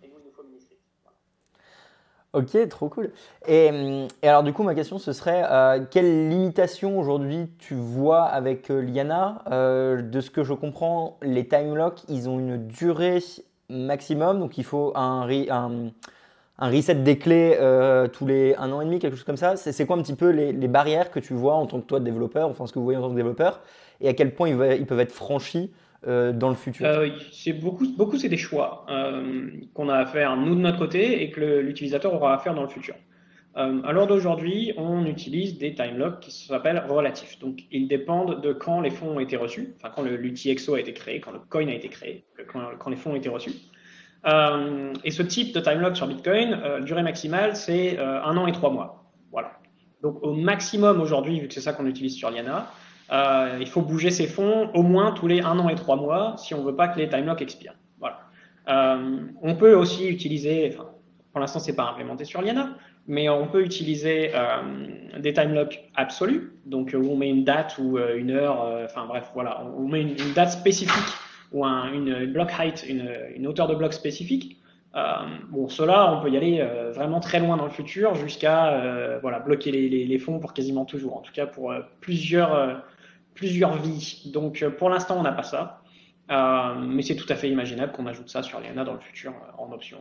Ok, trop cool. Et alors du coup, ma question, ce serait, quelles limitations aujourd'hui tu vois avec Liana? De ce que je comprends, les time locks, ils ont une durée maximum, donc il faut un reset des clés tous les 1 an et demi, quelque chose comme ça. C'est quoi un petit peu les barrières que tu vois en tant que toi développeur, enfin ce que vous voyez en tant que développeur, et à quel point ils peuvent être franchis dans le futur? C'est beaucoup, c'est des choix qu'on a à faire nous de notre côté et que l'utilisateur aura à faire dans le futur. À l'heure d'aujourd'hui, on utilise des time locks qui s'appellent relatifs. Donc, ils dépendent de quand les fonds ont été reçus, enfin quand l'UTXO a été créé, quand le coin a été créé, quand les fonds ont été reçus. Et ce type de time lock sur Bitcoin, durée maximale, c'est 1 an et 3 mois. Voilà. Donc, au maximum aujourd'hui, vu que c'est ça qu'on utilise sur Liana, il faut bouger ses fonds au moins tous les 1 an et 3 mois si on ne veut pas que les time locks expirent. Voilà. On peut aussi utiliser, pour l'instant c'est pas implémenté sur Liana, mais on peut utiliser des time locks absolus, donc où on met une date ou une heure, bref, voilà, on met une date spécifique ou une block height, une hauteur de bloc spécifique. Bon, cela, on peut y aller vraiment très loin dans le futur jusqu'à voilà, bloquer les fonds pour quasiment toujours, en tout cas pour plusieurs vies. Donc pour l'instant, on n'a pas ça. Mais c'est tout à fait imaginable qu'on ajoute ça sur Liana dans le futur en option.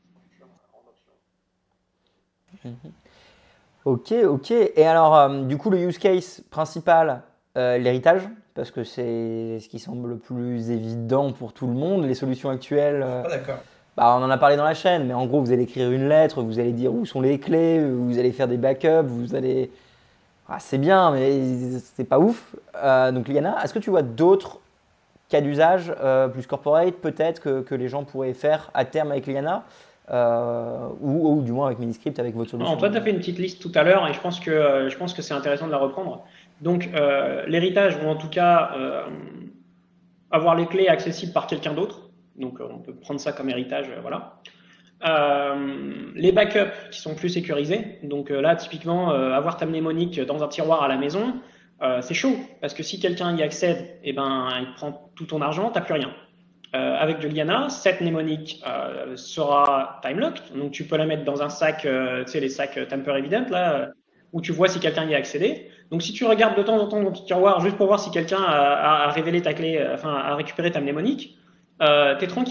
Ok, ok. Et alors, du coup, le use case principal, l'héritage, parce que c'est ce qui semble le plus évident pour tout le monde. Les solutions actuelles, Pas d'accord. on en a parlé dans la chaîne, mais en gros, vous allez écrire une lettre, vous allez dire où sont les clés, vous allez faire des backups, vous allez... c'est bien, mais c'est pas ouf. Donc, Liana, est-ce que tu vois d'autres cas d'usage plus corporate, peut-être, que les gens pourraient faire à terme avec Liana ou du moins avec Miniscript, avec votre solution? Toi, tu as fait une petite liste tout à l'heure et je pense que c'est intéressant de la reprendre. Donc, l'héritage, ou en tout cas, avoir les clés accessibles par quelqu'un d'autre. Donc, on peut prendre ça comme héritage, voilà. Les backups qui sont plus sécurisés. Donc là, typiquement, avoir ta mnémonique dans un tiroir à la maison, c'est chaud. Parce que si quelqu'un y accède, il prend tout ton argent, t'as plus rien. Avec de Liana, cette mnémonique sera time-locked. Donc tu peux la mettre dans un sac, tu sais, les sacs Tamper Evident, là, où tu vois si quelqu'un y a accédé. Donc si tu regardes de temps en temps dans ton tiroir juste pour voir si quelqu'un a révélé ta clé, a récupéré ta mnémonique, t'es tranquille.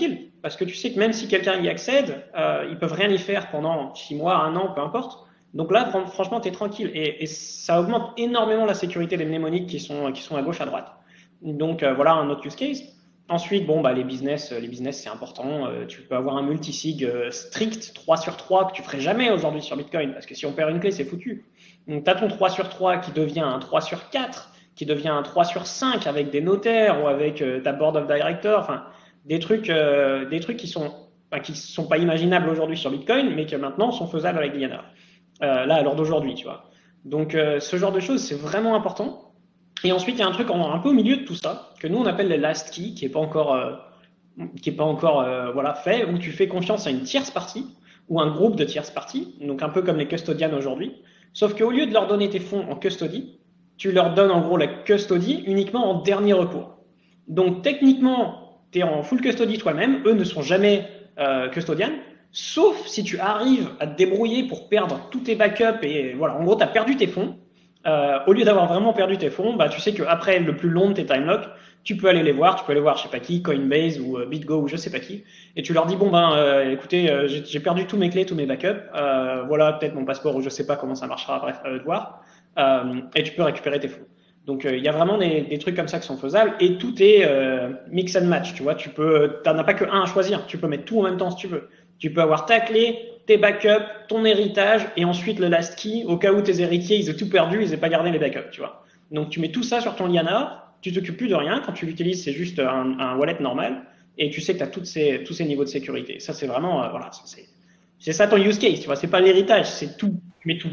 parce que tu sais que même si quelqu'un y accède, ils peuvent rien y faire pendant 6 mois, 1 an, peu importe. Donc là, franchement, tu es tranquille. Et ça augmente énormément la sécurité des mnémoniques qui sont à gauche, à droite. Donc voilà un autre use case. Ensuite, bon, bah, les business c'est important. Tu peux avoir un multisig strict 3 sur 3 que tu ferais jamais aujourd'hui sur Bitcoin, parce que si on perd une clé, c'est foutu. Donc tu as ton 3 sur 3 qui devient un 3 sur 4, qui devient un 3 sur 5 avec des notaires ou avec ta board of directors, enfin des trucs qui sont pas imaginables aujourd'hui sur Bitcoin, mais qui maintenant sont faisables avec Liana. Là, à l'heure d'aujourd'hui, tu vois. Donc ce genre de choses, c'est vraiment important. Et ensuite, il y a un truc un peu au milieu de tout ça, que nous on appelle le last key, qui est pas encore voilà, fait, où tu fais confiance à une tierce partie ou un groupe de tierces parties, donc un peu comme les custodians aujourd'hui. Sauf qu'au lieu de leur donner tes fonds en custody, tu leur donnes en gros la custody uniquement en dernier recours. Donc techniquement, tu es en full custody toi-même, eux ne sont jamais custodians, sauf si tu arrives à te débrouiller pour perdre tous tes backups et voilà, en gros, tu as perdu tes fonds. Au lieu d'avoir vraiment perdu tes fonds, bah, tu sais qu'après le plus long de tes time locks, tu peux aller les voir, je sais pas qui, Coinbase ou BitGo ou je sais pas qui, et tu leur dis bon ben écoutez, j'ai perdu tous mes clés, tous mes backups, voilà peut-être mon passeport ou je sais pas comment ça marchera, bref, à eux de voir, et tu peux récupérer tes fonds. Donc il y a vraiment des trucs comme ça qui sont faisables et tout est mix and match, tu vois, t'en as pas que un à choisir, tu peux mettre tout en même temps si tu veux. Tu peux avoir ta clé, tes backups, ton héritage et ensuite le last key au cas où tes héritiers ils aient tout perdu, ils n'aient pas gardé les backups, tu vois. Donc tu mets tout ça sur ton Liana, tu t'occupes plus de rien, quand tu l'utilises c'est juste un wallet normal et tu sais que tu as tous ces niveaux de sécurité. Ça c'est vraiment, voilà, c'est ça ton use case, tu vois, c'est pas l'héritage, c'est tout, tu mets tout.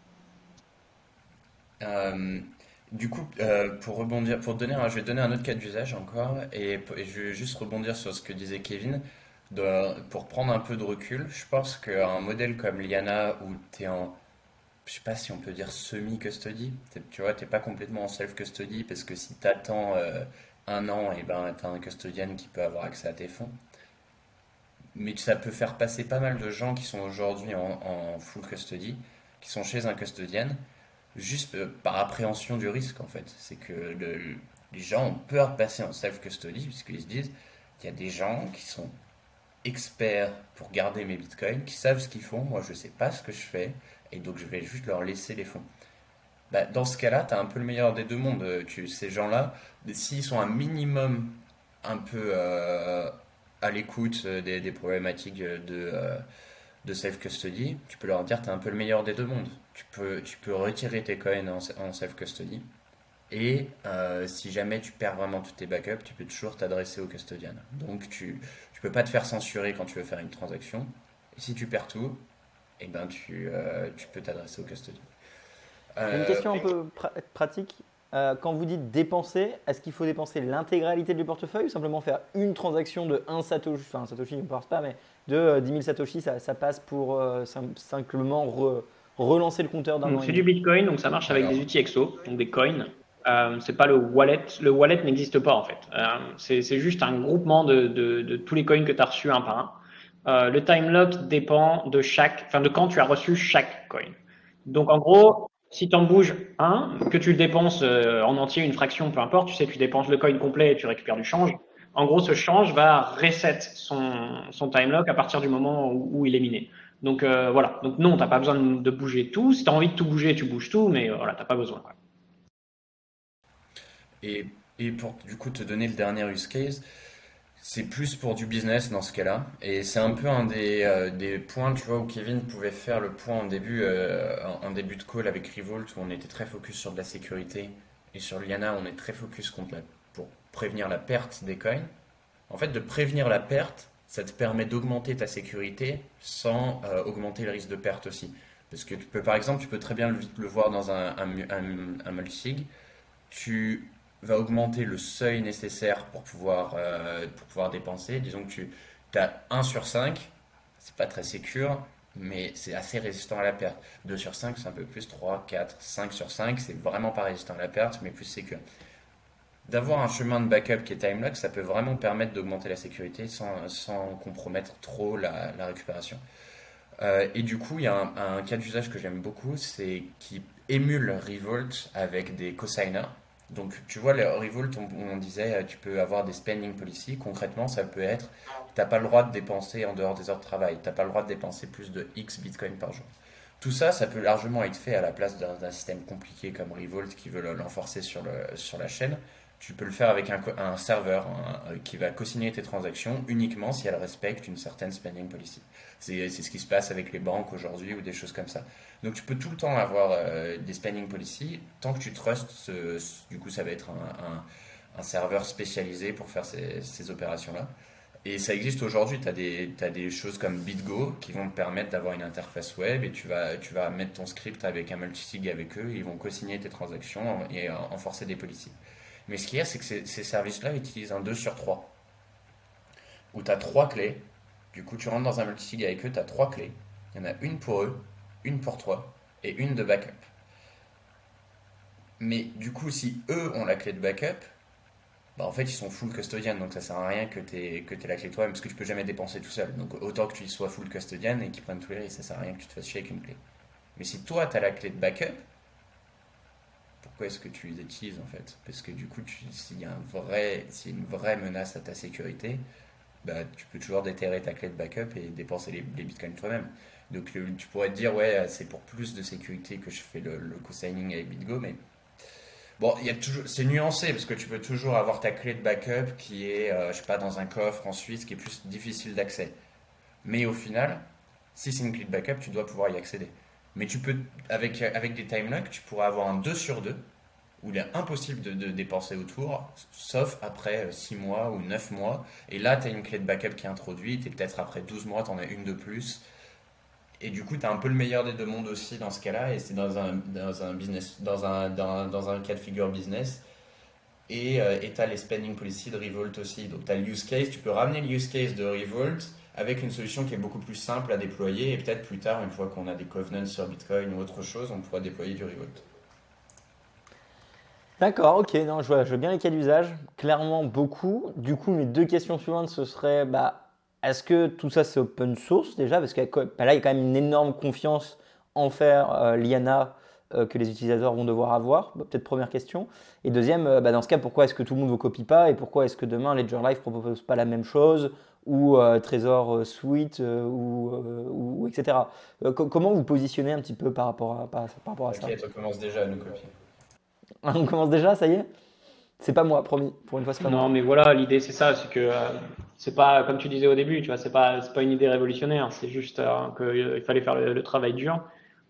Du coup, pour rebondir, je vais donner un autre cas d'usage encore, et je vais juste rebondir sur ce que disait Kevin. Pour prendre un peu de recul, je pense qu'un modèle comme Liana où tu es en, je sais pas si on peut dire semi-custody, tu vois, t'es pas complètement en self-custody parce que si tu attends 1 an, et ben tu as un custodian qui peut avoir accès à tes fonds. Mais ça peut faire passer pas mal de gens qui sont aujourd'hui en full custody, qui sont chez un custodian, juste par appréhension du risque en fait. C'est que les gens ont peur de passer en self-custody puisqu'ils se disent qu'il y a des gens qui sont experts pour garder mes bitcoins, qui savent ce qu'ils font, moi je sais pas ce que je fais, et donc je vais juste leur laisser les fonds. Bah, dans ce cas-là, tu as un peu le meilleur des deux mondes. Ces gens-là, s'ils sont un minimum un peu à l'écoute des problématiques de self-custody, tu peux leur dire tu as un peu le meilleur des deux mondes. Tu peux retirer tes coins en self-custody. Et si jamais tu perds vraiment tous tes backups, tu peux toujours t'adresser au custodian. Donc tu peux pas te faire censurer quand tu veux faire une transaction. Et si tu perds tout, eh ben tu peux t'adresser au custodian. Une Euh, question un peu pratique. Quand vous dites dépenser, est-ce qu'il faut dépenser l'intégralité du portefeuille ou simplement faire une transaction de 1 Satoshi, enfin Satoshi ne passe pas, mais de 10 000 Satoshi, ça passe pour simplement relancer le compteur d'un Donc an et c'est du demi. Bitcoin, donc ça marche avec des alors, UTXO, donc des coins. C'est pas le wallet. Le wallet n'existe pas en fait. C'est juste un groupement de tous les coins que tu as reçus un par un. Le time lock dépend de quand tu as reçu chaque coin. Donc en gros, si tu en bouges un, que tu le dépenses en entier, une fraction, peu importe, tu sais, tu dépenses le coin complet et tu récupères du change. En gros, ce change va reset son time lock à partir du moment où il est miné. Donc voilà. Donc non, t'as pas besoin de bouger tout. Si tu as envie de tout bouger, tu bouges tout, mais voilà, t'as pas besoin, quoi. et, et pour du coup te donner le dernier use case, c'est plus pour du business dans ce cas-là. Et c'est un peu un des points, tu vois, où Kevin pouvait faire le point en début de call avec Revolt, où on était très focus sur de la sécurité. Et sur Liana, on est très focus pour prévenir la perte des coins. En fait, de prévenir la perte, ça te permet d'augmenter ta sécurité sans augmenter le risque de perte aussi. Parce que par exemple, tu peux très bien le voir dans un multisig. Tu vas augmenter le seuil nécessaire pour pouvoir dépenser. Disons que tu as 1 sur 5, c'est pas très sécure, mais c'est assez résistant à la perte. 2 sur 5, c'est un peu plus. 3, 4, 5 sur 5, c'est vraiment pas résistant à la perte, mais plus sécure. D'avoir un chemin de backup qui est time lock, ça peut vraiment permettre d'augmenter la sécurité sans compromettre trop la récupération. Et du coup, il y a un cas d'usage que j'aime beaucoup, c'est qui émule Revolt avec des cosigners. Donc, tu vois, le Revolt, on disait, tu peux avoir des spending policy. Concrètement, ça peut être, t'as pas le droit de dépenser en dehors des heures de travail. T'as pas le droit de dépenser plus de X Bitcoin par jour. Tout ça, ça peut largement être fait à la place d'un système compliqué comme Revolt qui veut l'enforcer sur la chaîne. Tu peux le faire avec un serveur qui va co-signer tes transactions uniquement si elle respecte une certaine spending policy. C'est ce qui se passe avec les banques aujourd'hui ou des choses comme ça. Donc tu peux tout le temps avoir des spending policy tant que tu trustes. Du coup, ça va être un serveur spécialisé pour faire ces opérations-là. Et ça existe aujourd'hui, t'as des choses comme BitGo qui vont te permettre d'avoir une interface web et tu vas mettre ton script avec un multisig avec eux, ils vont co-signer tes transactions et enforcer des policies. Mais ce qu'il y a, c'est que ces services-là utilisent un 2 sur 3, où tu as 3 clés. Du coup, tu rentres dans un multisig avec eux, tu as 3 clés. Il y en a une pour eux, une pour toi et une de backup. Mais du coup, si eux ont la clé de backup, bah en fait, ils sont full custodian, donc ça sert à rien que tu aies la clé toi-même, parce que tu peux jamais dépenser tout seul. Donc autant que tu sois full custodian et qu'ils prennent tous les risques, ça sert à rien que tu te fasses chier avec une clé. Mais si toi, tu as la clé de backup, pourquoi est-ce que tu les utilises en fait? Parce que du coup, s'il y a une vraie menace à ta sécurité, bah, tu peux toujours déterrer ta clé de backup et dépenser les bitcoins toi-même. Donc tu pourrais te dire, ouais, c'est pour plus de sécurité que je fais le co-signing avec BitGo, mais bon, c'est nuancé parce que tu peux toujours avoir ta clé de backup qui est, je sais pas, dans un coffre en Suisse, qui est plus difficile d'accès. Mais au final, si c'est une clé de backup, tu dois pouvoir y accéder. Mais tu peux, avec des time locks, tu pourras avoir un 2 sur 2 où il est impossible de dépenser autour, sauf après 6 mois ou 9 mois. Et là, tu as une clé de backup qui est introduite, et peut-être après 12 mois, tu en as une de plus. Et du coup, tu as un peu le meilleur des deux mondes aussi dans ce cas-là, et c'est dans un business, dans un cas de figure business. Et tu as les spending policy de Revolt aussi. Donc tu as le use case, tu peux ramener le use case de Revolt avec une solution qui est beaucoup plus simple à déployer, et peut-être plus tard, une fois qu'on a des covenants sur Bitcoin ou autre chose, on pourra déployer du Revolt. D'accord, ok, non, je vois bien les cas d'usage, clairement beaucoup. Du coup, mes deux questions suivantes, ce serait, est-ce que tout ça c'est open source déjà? Parce que là, il y a quand même une énorme confiance en faire Liana que les utilisateurs vont devoir avoir. Peut-être première question. Et deuxième, dans ce cas, pourquoi est-ce que tout le monde ne copie pas et pourquoi est-ce que demain Ledger Live ne propose pas la même chose ou Trésor Suite ou etc. Comment vous positionnez un petit peu par rapport à ça? Ok, tu commences déjà à nous copier. On commence déjà, ça y est? C'est pas moi, promis. Pour une fois, c'est pas moi. Non, mais voilà, l'idée c'est ça, c'est que c'est pas, comme tu disais au début, tu vois, c'est pas une idée révolutionnaire, c'est juste qu'il fallait faire le travail dur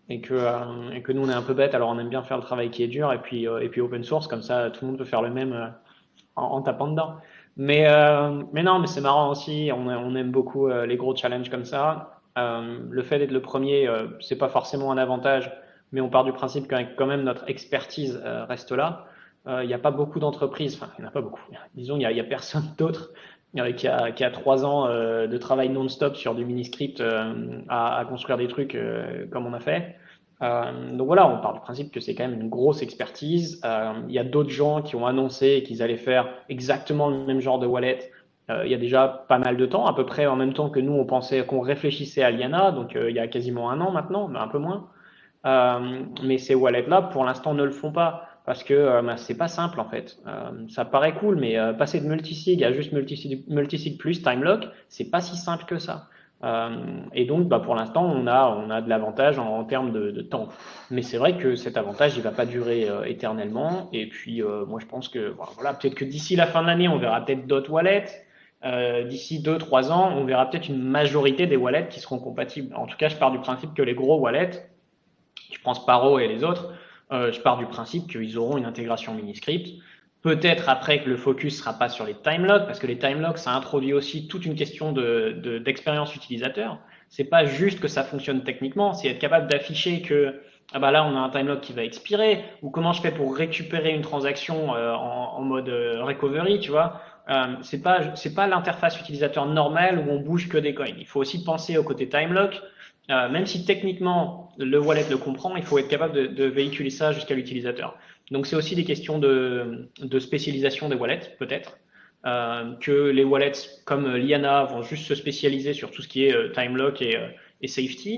et que nous on est un peu bêtes, alors on aime bien faire le travail qui est dur et puis open source, comme ça tout le monde peut faire le même en tapant dedans. Mais non, mais c'est marrant aussi, on aime beaucoup les gros challenges comme ça. Le fait d'être le premier, c'est pas forcément un avantage, mais on part du principe que quand même notre expertise reste là. Il n'y a pas beaucoup d'entreprises, enfin, il n'y en a pas beaucoup. Disons, il y a personne d'autre qui a 3 ans de travail non-stop sur du mini-script à construire des trucs comme on a fait. Donc voilà, on part du principe que c'est quand même une grosse expertise. Il y a d'autres gens qui ont annoncé qu'ils allaient faire exactement le même genre de wallet. Il y a déjà pas mal de temps, à peu près en même temps que nous, on pensait qu'on réfléchissait à Liana, donc il y a quasiment un an maintenant, mais un peu moins. Mais ces wallets-là, pour l'instant, ne le font pas parce que c'est pas simple en fait. Ça paraît cool, mais passer de multisig à juste multisig plus time lock, c'est pas si simple que ça. Et donc, pour l'instant, on a de l'avantage en termes de temps. Mais c'est vrai que cet avantage, il va pas durer éternellement. Et puis, moi, je pense que voilà, peut-être que d'ici la fin de l'année, on verra peut-être d'autres wallets. D'ici 2-3 ans, on verra peut-être une majorité des wallets qui seront compatibles. En tout cas, je pars du principe que les gros wallets, je pense Paro et les autres, je pars du principe qu'ils auront une intégration mini-script. Peut-être après que le focus sera pas sur les time locks, parce que les time locks, ça introduit aussi toute une question d'expérience utilisateur. C'est pas juste que ça fonctionne techniquement, c'est être capable d'afficher que là on a un time lock qui va expirer, ou comment je fais pour récupérer une transaction en mode recovery, tu vois. C'est pas l'interface utilisateur normale où on bouge que des coins. Il faut aussi penser au côté time lock. Même si techniquement le wallet le comprend, il faut être capable de véhiculer ça jusqu'à l'utilisateur. Donc c'est aussi des questions de spécialisation des wallets, peut-être, que les wallets comme Liana vont juste se spécialiser sur tout ce qui est time lock et safety,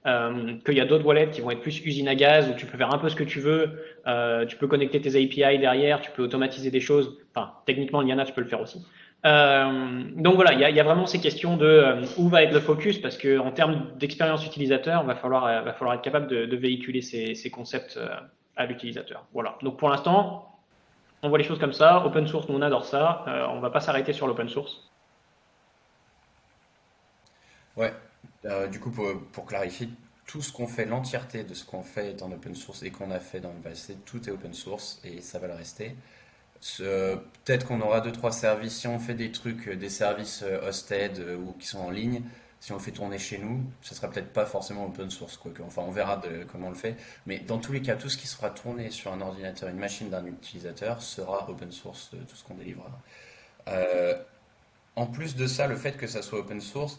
qu'il y a d'autres wallets qui vont être plus usine à gaz, où tu peux faire un peu ce que tu veux, tu peux connecter tes API derrière, tu peux automatiser des choses. Enfin, techniquement, Liana, tu peux le faire aussi. Donc voilà, il y a vraiment ces questions de où va être le focus, parce que en termes d'expérience utilisateur, va falloir être capable de véhiculer ces concepts à l'utilisateur. Voilà. Donc pour l'instant, on voit les choses comme ça. Open source, nous on adore ça. On va pas s'arrêter sur l'open source. Ouais, du coup, pour clarifier, tout ce qu'on fait, l'entièreté de ce qu'on fait est en open source et qu'on a fait dans le passé, tout est open source et ça va le rester. Peut-être qu'on aura deux, trois services. Si on fait des trucs, des services hosted ou qui sont en ligne, si on le fait tourner chez nous, ça sera peut-être pas forcément open source, quoi. Enfin, on verra comment on le fait. Mais dans tous les cas, tout ce qui sera tourné sur un ordinateur, une machine d'un utilisateur, sera open source, tout ce qu'on délivrera. Euh, En plus de ça, le fait que ça soit open source,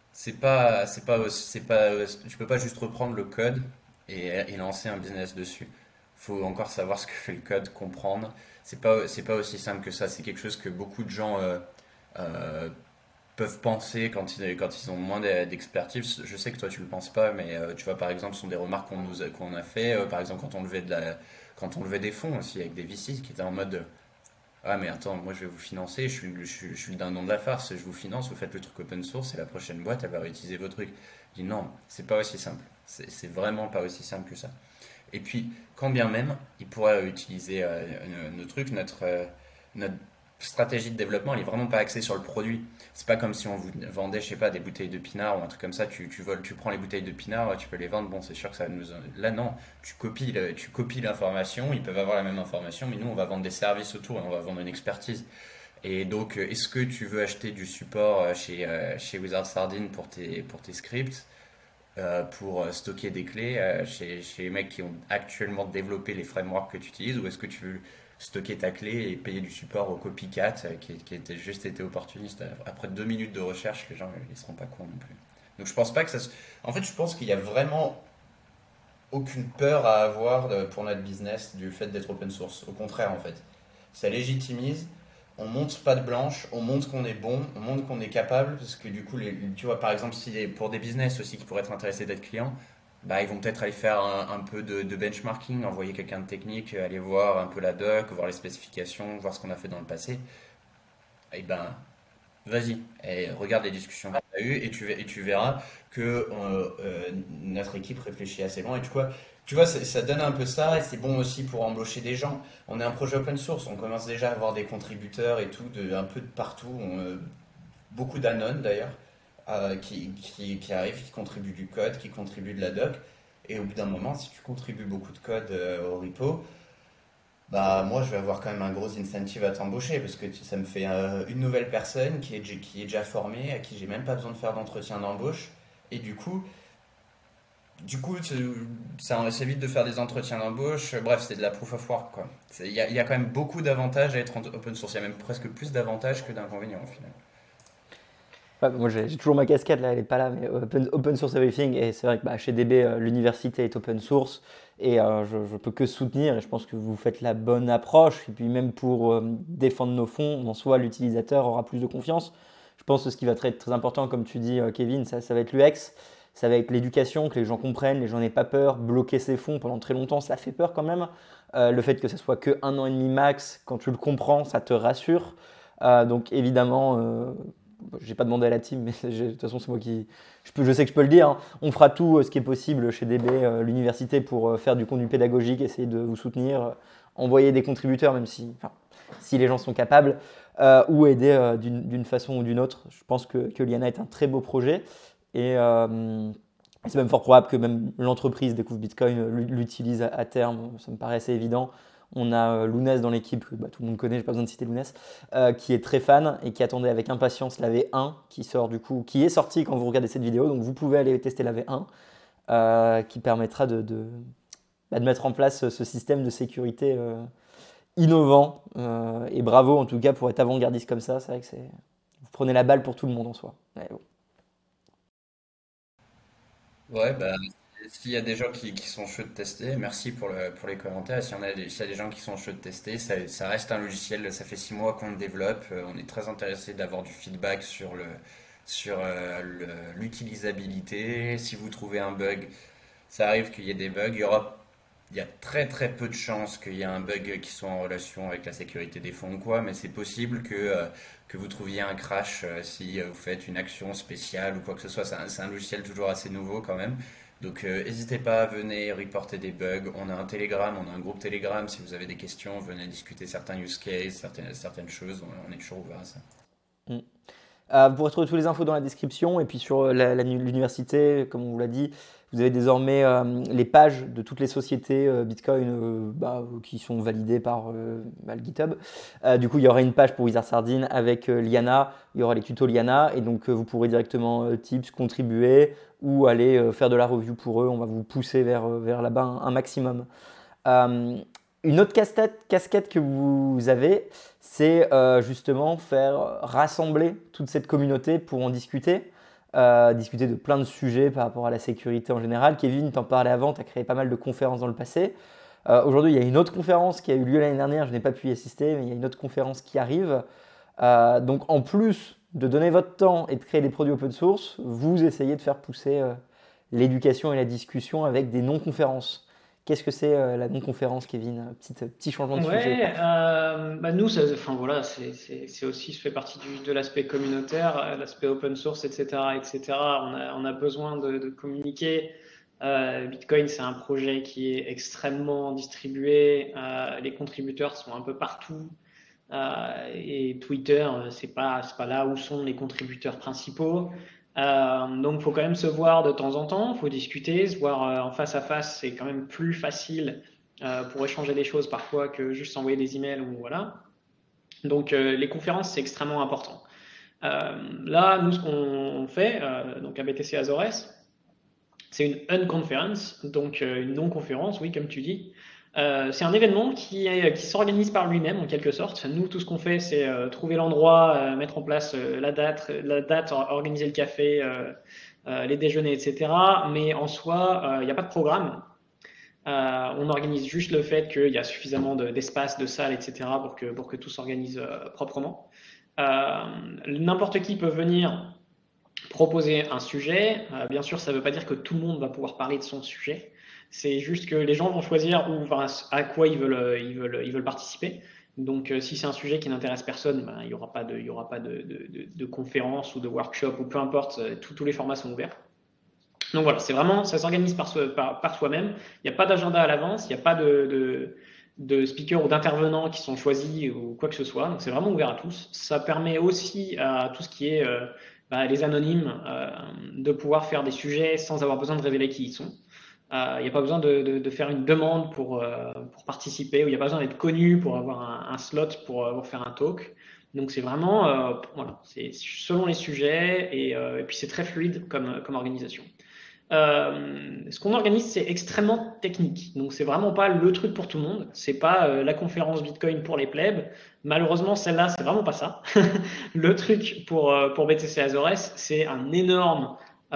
tu peux pas juste reprendre le code et lancer un business dessus. Faut encore savoir ce que fait le code, comprendre. C'est pas aussi simple que ça. C'est quelque chose que beaucoup de gens euh, peuvent penser quand ils ont moins d'expertise. Je sais que toi tu le penses pas, mais tu vois par exemple, ce sont des remarques qu'on a fait. Par exemple, quand on levait des fonds aussi avec des VC qui étaient en mode ah mais attends, moi je vais vous financer, je suis le dindon de la farce, je vous finance, vous faites le truc open source et la prochaine boîte elle va réutiliser vos trucs. Je dis non, c'est pas aussi simple. C'est vraiment pas aussi simple que ça. Et puis, quand bien même, ils pourraient utiliser nos trucs, notre stratégie de développement, elle est vraiment pas axée sur le produit. C'est pas comme si on vous vendait, je sais pas, des bouteilles de pinard ou un truc comme ça, tu prends les bouteilles de pinard, tu peux les vendre, bon, c'est sûr que ça nous. Là, non, tu copies l'information, ils peuvent avoir la même information, mais nous, on va vendre des services autour et on va vendre une expertise. Et donc, est-ce que tu veux acheter du support chez Wizard Sardine pour tes scripts? Pour stocker des clés chez les mecs qui ont actuellement développé les frameworks que tu utilises, ou est-ce que tu veux stocker ta clé et payer du support au copycat qui était juste été opportuniste? Après 2 minutes de recherche, les gens ils seront pas cons non plus. Donc je pense pas que En fait, je pense qu'il y a vraiment aucune peur à avoir pour notre business du fait d'être open source. Au contraire, en fait, ça légitimise. On monte pas de blanche, on montre qu'on est bon, on montre qu'on est capable, parce que du coup, tu vois, par exemple, si pour des business aussi qui pourraient être intéressés d'être clients, bah, ils vont peut-être aller faire un peu de benchmarking, envoyer quelqu'un de technique, aller voir un peu la doc, voir les spécifications, voir ce qu'on a fait dans le passé. Et ben, vas-y, et regarde les discussions qu'on a eues et tu verras que notre équipe réfléchit assez loin. Et tu vois ça donne un peu ça et c'est bon aussi pour embaucher des gens. On est un projet open source, on commence déjà à avoir des contributeurs et tout, un peu de partout. Beaucoup d'anons d'ailleurs, qui arrivent, qui contribuent du code, qui contribuent de la doc. Et au bout d'un moment, si tu contribues beaucoup de code au repo, bah moi je vais avoir quand même un gros incentive à t'embaucher parce que ça me fait une nouvelle personne qui est déjà formée, à qui j'ai même pas besoin de faire d'entretien d'embauche. Et du coup ça évite de faire des entretiens d'embauche. Bref, c'est de la proof of work quoi. Il y a quand même beaucoup d'avantages à être en open source. Il y a même presque plus d'avantages que d'inconvénients au final. Ouais, moi j'ai toujours ma casquette là, elle est pas là, mais open source everything. Et c'est vrai que bah, chez DB, l'université est open source et je peux que soutenir. Et je pense que vous faites la bonne approche. Et puis même pour défendre nos fonds, en soi, l'utilisateur aura plus de confiance. Je pense que ce qui va être très important, comme tu dis, Kevin, ça va être l'UX, ça va être l'éducation, que les gens comprennent, les gens n'aient pas peur. Bloquer ses fonds pendant très longtemps, ça fait peur quand même. Le fait que ça soit que 1 an et demi max, quand tu le comprends, ça te rassure. Donc évidemment, j'ai pas demandé à la team, mais de toute façon c'est moi qui, je sais que je peux le dire, hein. On fera tout ce qui est possible chez DB, l'université, pour faire du contenu pédagogique, essayer de vous soutenir, envoyer des contributeurs, même si les gens sont capables, ou aider d'une façon ou d'une autre. Je pense que Liana est un très beau projet et c'est même fort probable que même l'entreprise Découvre Bitcoin l'utilise à terme. Ça me paraît assez évident. On a Lounès dans l'équipe, que tout le monde connaît, j'ai pas besoin de citer Lounès, qui est très fan et qui attendait avec impatience la V1 qui est sortie quand vous regardez cette vidéo. Donc vous pouvez aller tester la V1 qui permettra de mettre en place ce système de sécurité innovant. Et bravo en tout cas pour être avant-gardiste comme ça. C'est vrai que vous prenez la balle pour tout le monde en soi. Ouais, bon. Ouais, bah, s'il y a des gens qui sont chauds de tester, merci pour les commentaires. S'il y a des gens qui sont chauds de tester, ça reste un logiciel, ça fait 6 mois qu'on le développe. On est très intéressé d'avoir du feedback sur l'utilisabilité. Si vous trouvez un bug, ça arrive qu'il y ait des bugs. Il y a très très peu de chances qu'il y ait un bug qui soit en relation avec la sécurité des fonds ou quoi, mais c'est possible que vous trouviez un crash si vous faites une action spéciale ou quoi que ce soit. C'est un logiciel toujours assez nouveau quand même. Donc n'hésitez pas, venez reporter des bugs. On a un Telegram, on a un groupe Telegram. Si vous avez des questions, venez discuter certains use cases, certaines choses. On est toujours ouvert à ça. Mm. Vous pourrez trouver toutes les infos dans la description et puis sur l'université, comme on vous l'a dit, vous avez désormais les pages de toutes les sociétés Bitcoin qui sont validées par le GitHub. Du coup, il y aura une page pour Wizard Sardine avec Liana, il y aura les tutos Liana et donc vous pourrez directement tips, contribuer ou aller faire de la review pour eux. On va vous pousser vers là-bas un maximum. Une autre casquette que vous avez, c'est justement faire rassembler toute cette communauté pour en discuter. Discuter de plein de sujets par rapport à la sécurité en général. Kevin, t'en parlais avant, tu as créé pas mal de conférences dans le passé. Aujourd'hui, il y a une autre conférence qui a eu lieu l'année dernière, je n'ai pas pu y assister, mais il y a une autre conférence qui arrive. Donc en plus de donner votre temps et de créer des produits open source, vous essayez de faire pousser l'éducation et la discussion avec des non-conférences. Qu'est-ce que c'est la non-conférence, Kevin? Petit changement de sujet. Ouais, nous, voilà, c'est aussi, ça fait partie de l'aspect communautaire, l'aspect open source, etc., etc. On a besoin de communiquer. Bitcoin, c'est un projet qui est extrêmement distribué. Les contributeurs sont un peu partout. Et Twitter, c'est pas là où sont les contributeurs principaux. Donc, il faut quand même se voir de temps en temps, il faut discuter, se voir en face à face, c'est quand même plus facile pour échanger des choses parfois que juste envoyer des emails ou voilà. Donc, les conférences, c'est extrêmement important. Là, nous, ce qu'on fait, donc à BTC Azores, c'est une unconference, donc une non-conférence, oui, comme tu dis. C'est un événement qui s'organise par lui-même en quelque sorte. Nous, tout ce qu'on fait, c'est trouver l'endroit, mettre en place la date, organiser le café, les déjeuners, etc. Mais en soi, il n'y a pas de programme. On organise juste le fait qu'il y a suffisamment d'espace, de salles, etc. pour que tout s'organise proprement. N'importe qui peut venir proposer un sujet. Bien sûr, ça ne veut pas dire que tout le monde va pouvoir parler de son sujet. C'est juste que les gens vont choisir à quoi ils veulent participer. Donc, si c'est un sujet qui n'intéresse personne, il n'y aura pas de conférence ou de workshop ou peu importe, tous les formats sont ouverts. Donc voilà, c'est vraiment, ça s'organise par soi-même. Il n'y a pas d'agenda à l'avance, il n'y a pas de speakers ou d'intervenants qui sont choisis ou quoi que ce soit. Donc c'est vraiment ouvert à tous. Ça permet aussi à tout ce qui est les anonymes de pouvoir faire des sujets sans avoir besoin de révéler qui ils sont. Il n'y a pas besoin de faire une demande pour participer, ou il n'y a pas besoin d'être connu pour avoir un slot pour faire un talk. Donc c'est vraiment, voilà, c'est selon les sujets et puis c'est très fluide comme organisation. Ce qu'on organise, c'est extrêmement technique. Donc, c'est vraiment pas le truc pour tout le monde. C'est pas la conférence Bitcoin pour les plebs. Malheureusement, celle-là, c'est vraiment pas ça. Le truc pour BTC Azores, c'est un énorme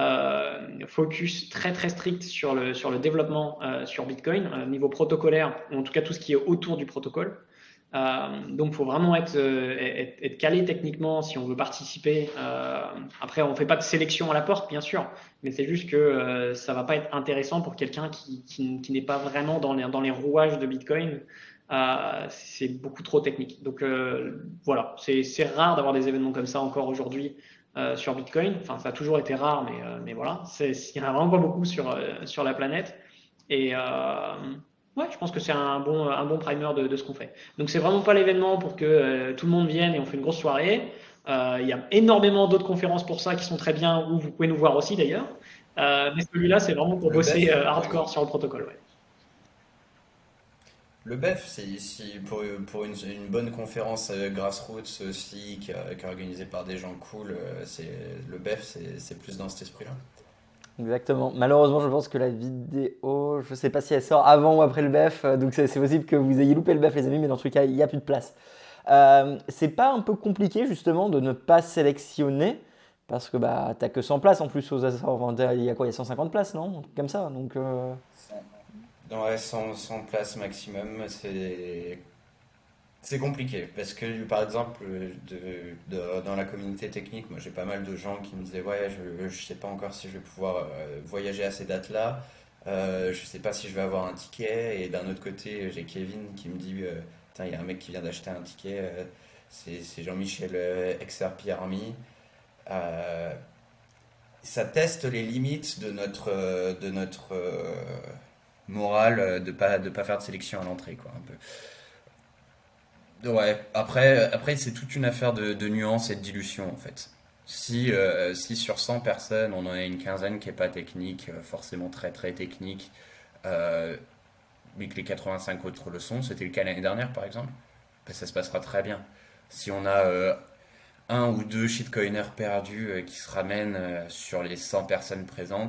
focus très très strict sur le développement sur Bitcoin, niveau protocolaire, ou en tout cas tout ce qui est autour du protocole. Donc, il faut vraiment être calé techniquement si on veut participer. Après, on ne fait pas de sélection à la porte, bien sûr, mais c'est juste que ça ne va pas être intéressant pour quelqu'un qui n'est pas vraiment dans les rouages de Bitcoin. C'est beaucoup trop technique. Donc, voilà, c'est rare d'avoir des événements comme ça encore aujourd'hui sur Bitcoin. Enfin, ça a toujours été rare, mais voilà, il n'y en a vraiment pas beaucoup sur la planète. Et ouais, je pense que c'est un bon primer de ce qu'on fait. Donc c'est vraiment pas l'événement pour que tout le monde vienne et on fait une grosse soirée. Il y a énormément d'autres conférences pour ça qui sont très bien, où vous pouvez nous voir aussi d'ailleurs. Mais celui-là, c'est vraiment pour bosser hardcore sur le protocole. Ouais. Le BEF, c'est ici pour une bonne conférence grassroots aussi, qui est organisée par des gens cool. Le BEF, c'est plus dans cet esprit-là. Exactement. Malheureusement, je pense que la vidéo, je ne sais pas si elle sort avant ou après le BEF, donc c'est possible que vous ayez loupé le BEF, les amis, mais dans tous les cas, il n'y a plus de place. C'est pas un peu compliqué justement de ne pas sélectionner parce que t'as que 100 places en plus aux Azores. Enfin, il y a quoi? Il y a 150 places, non? Un truc comme ça. Donc, Ouais, 100 places maximum. C'est compliqué parce que par exemple dans la communauté technique, moi j'ai pas mal de gens qui me disaient ouais je sais pas encore si je vais pouvoir voyager à ces dates-là, je sais pas si je vais avoir un ticket et d'un autre côté j'ai Kevin qui me dit putain il y a un mec qui vient d'acheter un ticket, c'est Jean-Michel XRP Army. Euh, Ça teste les limites de notre morale de pas faire de sélection à l'entrée quoi un peu. Ouais, après c'est toute une affaire de nuances et de dilution en fait. Si sur 100 personnes, on en a une quinzaine qui est pas technique, forcément très très technique, euh, mais que les 85 autres le sont, c'était le cas l'année dernière par exemple, ben, ça se passera très bien. Si on a un ou deux shitcoiners perdus qui se ramènent sur les 100 personnes présentes,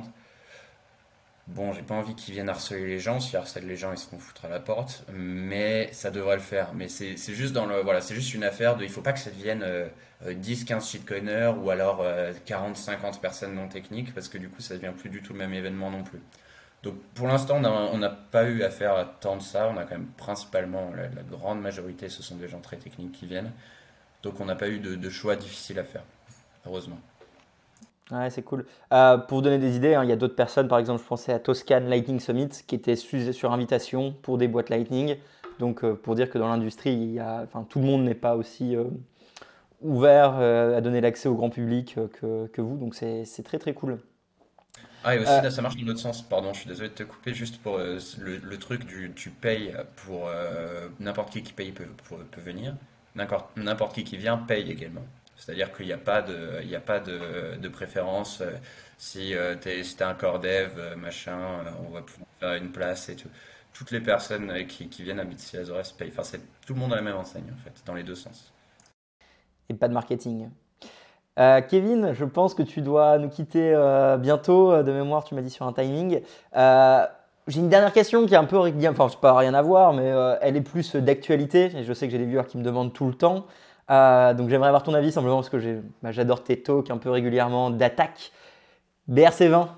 bon, j'ai pas envie qu'ils viennent harceler les gens. S'ils harcèlent les gens, ils se font foutre à la porte. Mais ça devrait le faire. Mais c'est juste voilà, c'est juste une affaire de. Il faut pas que ça devienne 10-15 shitcoiners ou alors 40-50 personnes non techniques parce que du coup, ça devient plus du tout le même événement non plus. Donc pour l'instant, on n'a pas eu affaire à tant de ça. On a quand même principalement, la grande majorité, ce sont des gens très techniques qui viennent. Donc on n'a pas eu de choix difficiles à faire, heureusement. Ouais, c'est cool. Pour vous donner des idées, hein, il y a d'autres personnes, par exemple, je pensais à Toscan Lightning Summit, qui était sur invitation pour des boîtes Lightning. Donc, pour dire que dans l'industrie, enfin, tout le monde n'est pas aussi ouvert à donner l'accès au grand public que vous. Donc, c'est très, très cool. Ah, et aussi Euh, là, ça marche dans l'autre sens. Pardon, je suis désolé de te couper, juste pour le truc du tu payes pour n'importe qui paye peut venir. N'importe qui vient paye également. C'est-à-dire qu'il n'y a pas de préférence. Si t'es un core dev, machin, on va pouvoir faire une place et tout. Toutes les personnes qui viennent à BTC Azores payent. Enfin, c'est tout le monde à la même enseigne en fait, dans les deux sens. et pas de marketing. Kevin, je pense que tu dois nous quitter bientôt. De mémoire, tu m'as dit sur un timing. Euh, j'ai une dernière question qui est un peu, enfin, c'est pas rien à voir, mais elle est plus d'actualité. Et je sais que j'ai des viewers qui me demandent tout le temps. Donc j'aimerais avoir ton avis simplement parce que j'adore tes talks un peu régulièrement d'attaque. BRC20.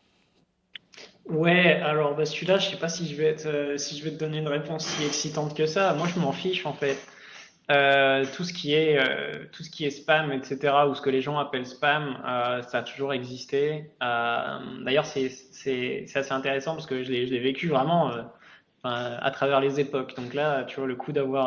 Ouais, alors bah, celui-là, je sais pas si je vais te donner une réponse si excitante que ça. Moi, je m'en fiche en fait. Tout ce qui est spam, etc., ou ce que les gens appellent spam, ça a toujours existé. D'ailleurs, c'est assez intéressant parce que je l'ai vécu vraiment enfin, à travers les époques. Donc là, tu vois, le coup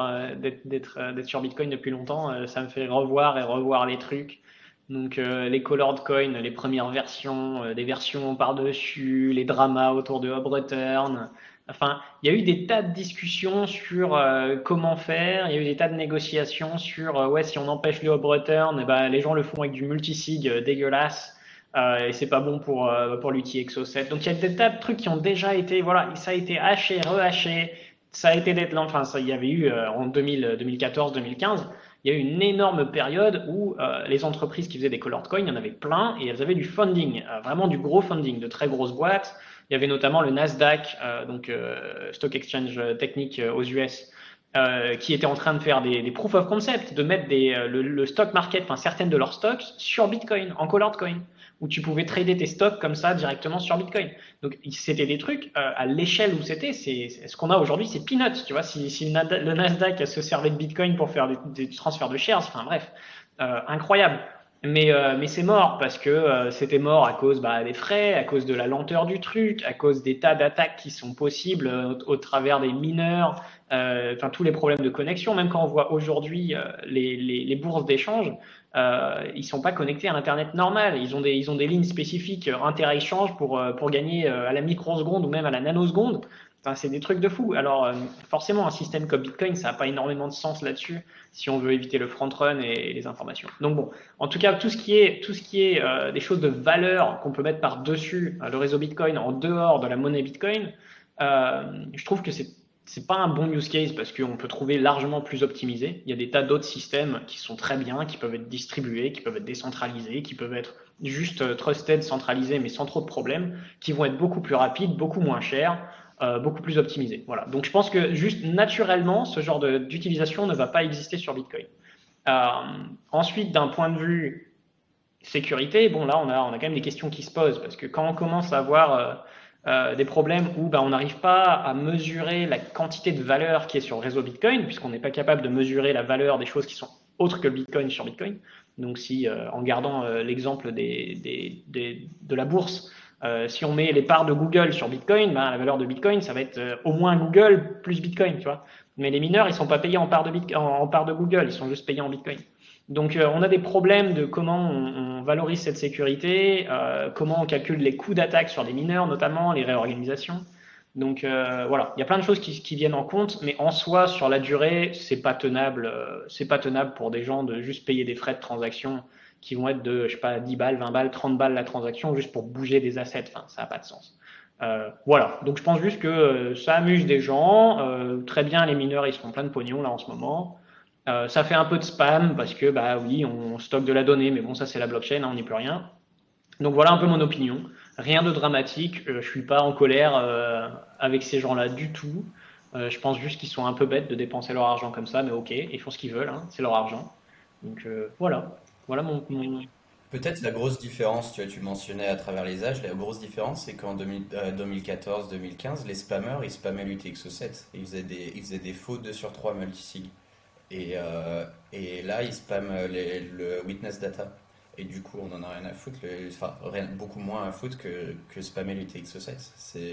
d'être sur Bitcoin depuis longtemps, ça me fait revoir et revoir les trucs. Donc les colored coins, les premières versions, les versions par-dessus, les dramas autour de Hub-Return. Enfin, il y a eu des tas de discussions sur comment faire. Il y a eu des tas de négociations sur ouais, si on empêche le Hub-Return, eh ben, les gens le font avec du multisig dégueulasse. Et c'est pas bon pour l'UTXO 7. Donc il y a des tas de trucs qui ont déjà été, voilà, ça a été haché, rehaché, ça a été enfin, ça, il y avait eu en 2014, 2015, il y a eu une énorme période où les entreprises qui faisaient des colored coins, il y en avait plein et elles avaient du funding, vraiment du gros funding, de très grosses boîtes. Il y avait notamment le Nasdaq, donc Stock Exchange technique aux US, qui était en train de faire des proof of concept, de mettre le stock market, enfin certaines de leurs stocks, sur Bitcoin, en colored coin, où tu pouvais trader tes stocks comme ça directement sur Bitcoin. Donc c'était des trucs à l'échelle où c'était, c'est ce qu'on a aujourd'hui, c'est peanuts, tu vois. Si le Nasdaq se servait de Bitcoin pour faire des transferts de shares, enfin bref, incroyable. Mais c'est mort parce que c'était mort à cause des frais, à cause de la lenteur du truc, à cause des tas d'attaques qui sont possibles au travers des mineurs, enfin tous les problèmes de connexion. Même quand on voit aujourd'hui les bourses d'échange, ils sont pas connectés à Internet normal. Ils ont des lignes spécifiques inter-échange pour gagner à la microseconde ou même à la nanoseconde. Enfin, c'est des trucs de fou. Alors forcément, un système comme Bitcoin, ça n'a pas énormément de sens là-dessus si on veut éviter le front-run et les informations. Donc bon, en tout cas, tout ce qui est des choses de valeur qu'on peut mettre par-dessus le réseau Bitcoin en dehors de la monnaie Bitcoin, je trouve que c'est pas un bon use case parce qu'on peut trouver largement plus optimisé. Il y a des tas d'autres systèmes qui sont très bien, qui peuvent être distribués, qui peuvent être décentralisés, qui peuvent être juste trusted, centralisés, mais sans trop de problèmes, qui vont être beaucoup plus rapides, beaucoup moins chers, beaucoup plus optimisés. Voilà. Donc je pense que juste naturellement, ce genre d'utilisation ne va pas exister sur Bitcoin. Euh, Ensuite, d'un point de vue sécurité, bon là on a quand même des questions qui se posent parce que quand on commence à avoir des problèmes où on n'arrive pas à mesurer la quantité de valeur qui est sur le réseau Bitcoin, puisqu'on n'est pas capable de mesurer la valeur des choses qui sont autres que le Bitcoin sur Bitcoin. Donc si, en gardant l'exemple de la bourse, si on met les parts de Google sur Bitcoin, la valeur de Bitcoin, ça va être au moins Google plus Bitcoin, tu vois. Mais les mineurs, ils sont pas payés en part de Google, ils sont juste payés en Bitcoin. Donc on a des problèmes de comment on valorise cette sécurité, comment on calcule les coûts d'attaque sur les mineurs, notamment les réorganisations. Donc voilà, il y a plein de choses qui viennent en compte, mais en soi, sur la durée, c'est pas tenable pour des gens de juste payer des frais de transaction qui vont être de, je sais pas, 10 balles, 20 balles, 30 balles la transaction juste pour bouger des assets. Enfin, ça n'a pas de sens. Voilà, donc je pense juste que ça amuse des gens. Très bien, les mineurs, ils se font plein de pognon là en ce moment. Ça fait un peu de spam parce que, oui, on stocke de la donnée, mais bon, ça c'est la blockchain, on n'y peut rien. Donc voilà un peu mon opinion. Rien de dramatique, je suis pas en colère avec ces gens-là du tout. Je pense juste qu'ils sont un peu bêtes de dépenser leur argent comme ça, mais ok, ils font ce qu'ils veulent, c'est leur argent. Donc voilà mon... Peut-être la grosse différence, tu mentionnais à travers les âges, la grosse différence c'est qu'en 2014-2015, les spammers ils spammaient l'UTXO7 et ils faisaient des faux 2 sur 3 multisig. Et là ils spamment le witness data. Et du coup on en a rien à foutre, beaucoup moins à foutre que spammer l'UTXO7.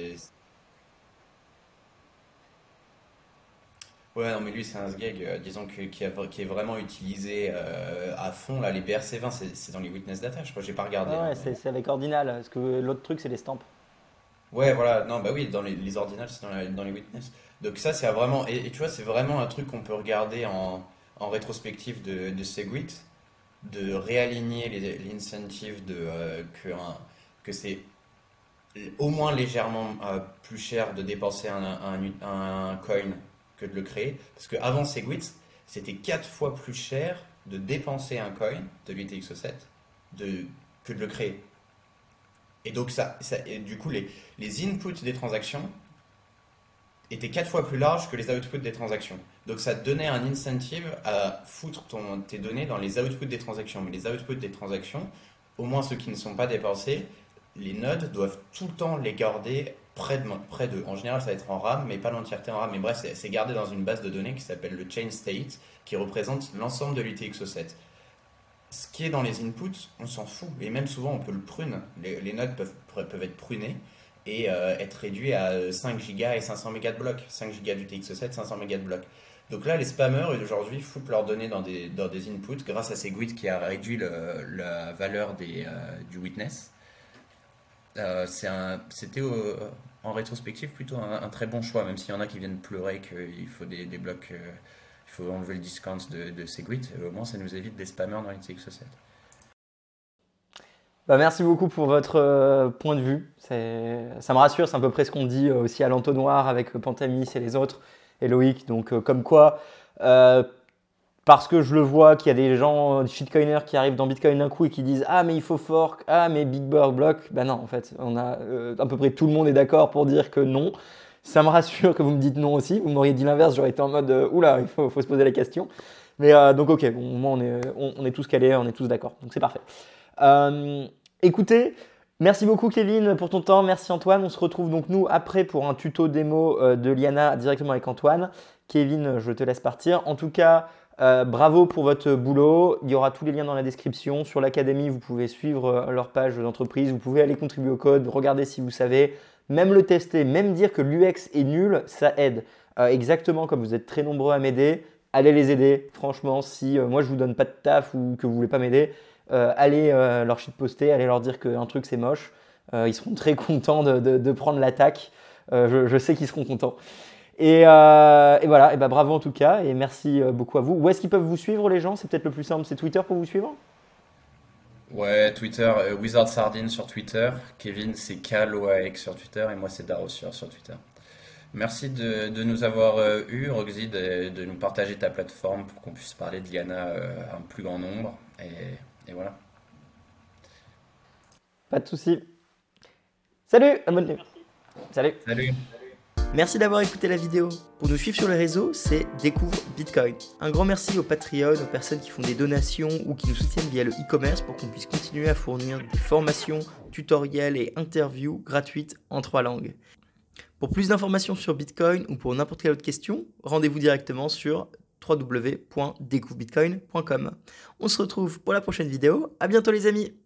Ouais, non, mais lui, c'est un sgeg, disons, qui est vraiment utilisé à fond. Là, les BRC20, c'est dans les witness data, je crois, j'ai pas regardé, Ouais, hein, ouais, mais... c'est avec Ordinal, parce que l'autre truc, c'est les stamps. Ouais, voilà, non, bah oui, dans les ordinals, c'est dans les witness. Donc ça, c'est vraiment... Et tu vois, c'est vraiment un truc qu'on peut regarder en rétrospective de Segwit, de réaligner les incentives que c'est au moins légèrement plus cher de dépenser un coin que de le créer. Parce qu'avant Segwit, c'était 4 fois plus cher de dépenser un coin de l'UTXO7 que de le créer. Et donc et du coup, les inputs des transactions étaient 4 fois plus larges que les outputs des transactions. Donc ça te donnait un incentive à foutre tes données dans les outputs des transactions. Mais les outputs des transactions, au moins ceux qui ne sont pas dépensés, les nodes doivent tout le temps les garder près d'eux. En général, ça va être en RAM, mais pas l'entièreté en RAM. Mais bref, c'est gardé dans une base de données qui s'appelle le chain state, qui représente l'ensemble de l'UTXO7. Ce qui est dans les inputs, on s'en fout. Et même souvent, on peut le prune. Les nodes peuvent être prunées et être réduits à 5 Go et 500 mégas de bloc. 5 Go d'UTXO7, 500 mégas de bloc. Donc là, les spammers, aujourd'hui, foutent leurs données dans des inputs grâce à Segwit qui a réduit la valeur du witness. C'était en rétrospective plutôt un très bon choix, même s'il y en a qui viennent pleurer qu'il faut des blocs, il faut enlever le discount de Segwit. Au moins, ça nous évite des spammers dans l'UTXO7. Merci beaucoup pour votre point de vue. Ça me rassure, c'est à peu près ce qu'on dit aussi à l'entonnoir avec Pantamis et les autres, et Loïc. Donc, comme quoi, parce que je le vois qu'il y a des gens, des shitcoiners qui arrivent dans Bitcoin d'un coup et qui disent « Ah, mais il faut fork, ah, mais Big Bird block ». Ben non, en fait, on a à peu près tout le monde est d'accord pour dire que non. Ça me rassure que vous me dites non aussi. Vous m'auriez dit l'inverse, j'aurais été en mode « Oula, il faut se poser la question ». Mais donc, ok, bon, au moins on est tous calés, on est tous d'accord. Donc, c'est parfait. Écoutez, merci beaucoup Kevin pour ton temps, merci Antoine. On se retrouve donc nous après pour un tuto démo de Liana directement avec Antoine. Kevin, je te laisse partir. En tout cas, bravo pour votre boulot. Il y aura tous les liens dans la description. Sur l'académie, vous pouvez suivre leur page d'entreprise. Vous pouvez aller contribuer au code, regarder si vous savez, même le tester, même dire que l'UX est nul, ça aide. Exactement comme vous êtes très nombreux à m'aider, allez les aider. Franchement, si moi je vous donne pas de taf ou que vous voulez pas m'aider, allez leur shitposter, allez leur dire qu'un truc c'est moche. Ils seront très contents de prendre l'attaque. Je sais qu'ils seront contents. Et voilà, et bravo en tout cas, et merci beaucoup à vous. Où est-ce qu'ils peuvent vous suivre les gens? C'est peut-être le plus simple, c'est Twitter pour vous suivre? Ouais, Twitter, Wizard Sardine sur Twitter, Kevin c'est KLOAX sur Twitter et moi c'est Darossier sur Twitter. Merci de nous avoir eu, Roxy, de nous partager ta plateforme pour qu'on puisse parler de Liana à un plus grand nombre. Et voilà. Pas de souci. Salut, à bonne nuit. Salut. Salut. Merci d'avoir écouté la vidéo. Pour nous suivre sur les réseaux, c'est Découvre Bitcoin. Un grand merci aux Patreon, aux personnes qui font des donations ou qui nous soutiennent via le e-commerce pour qu'on puisse continuer à fournir des formations, tutoriels et interviews gratuites en 3 langues. Pour plus d'informations sur Bitcoin ou pour n'importe quelle autre question, rendez-vous directement sur www.découvrebitcoin.com. On se retrouve pour la prochaine vidéo. À bientôt les amis!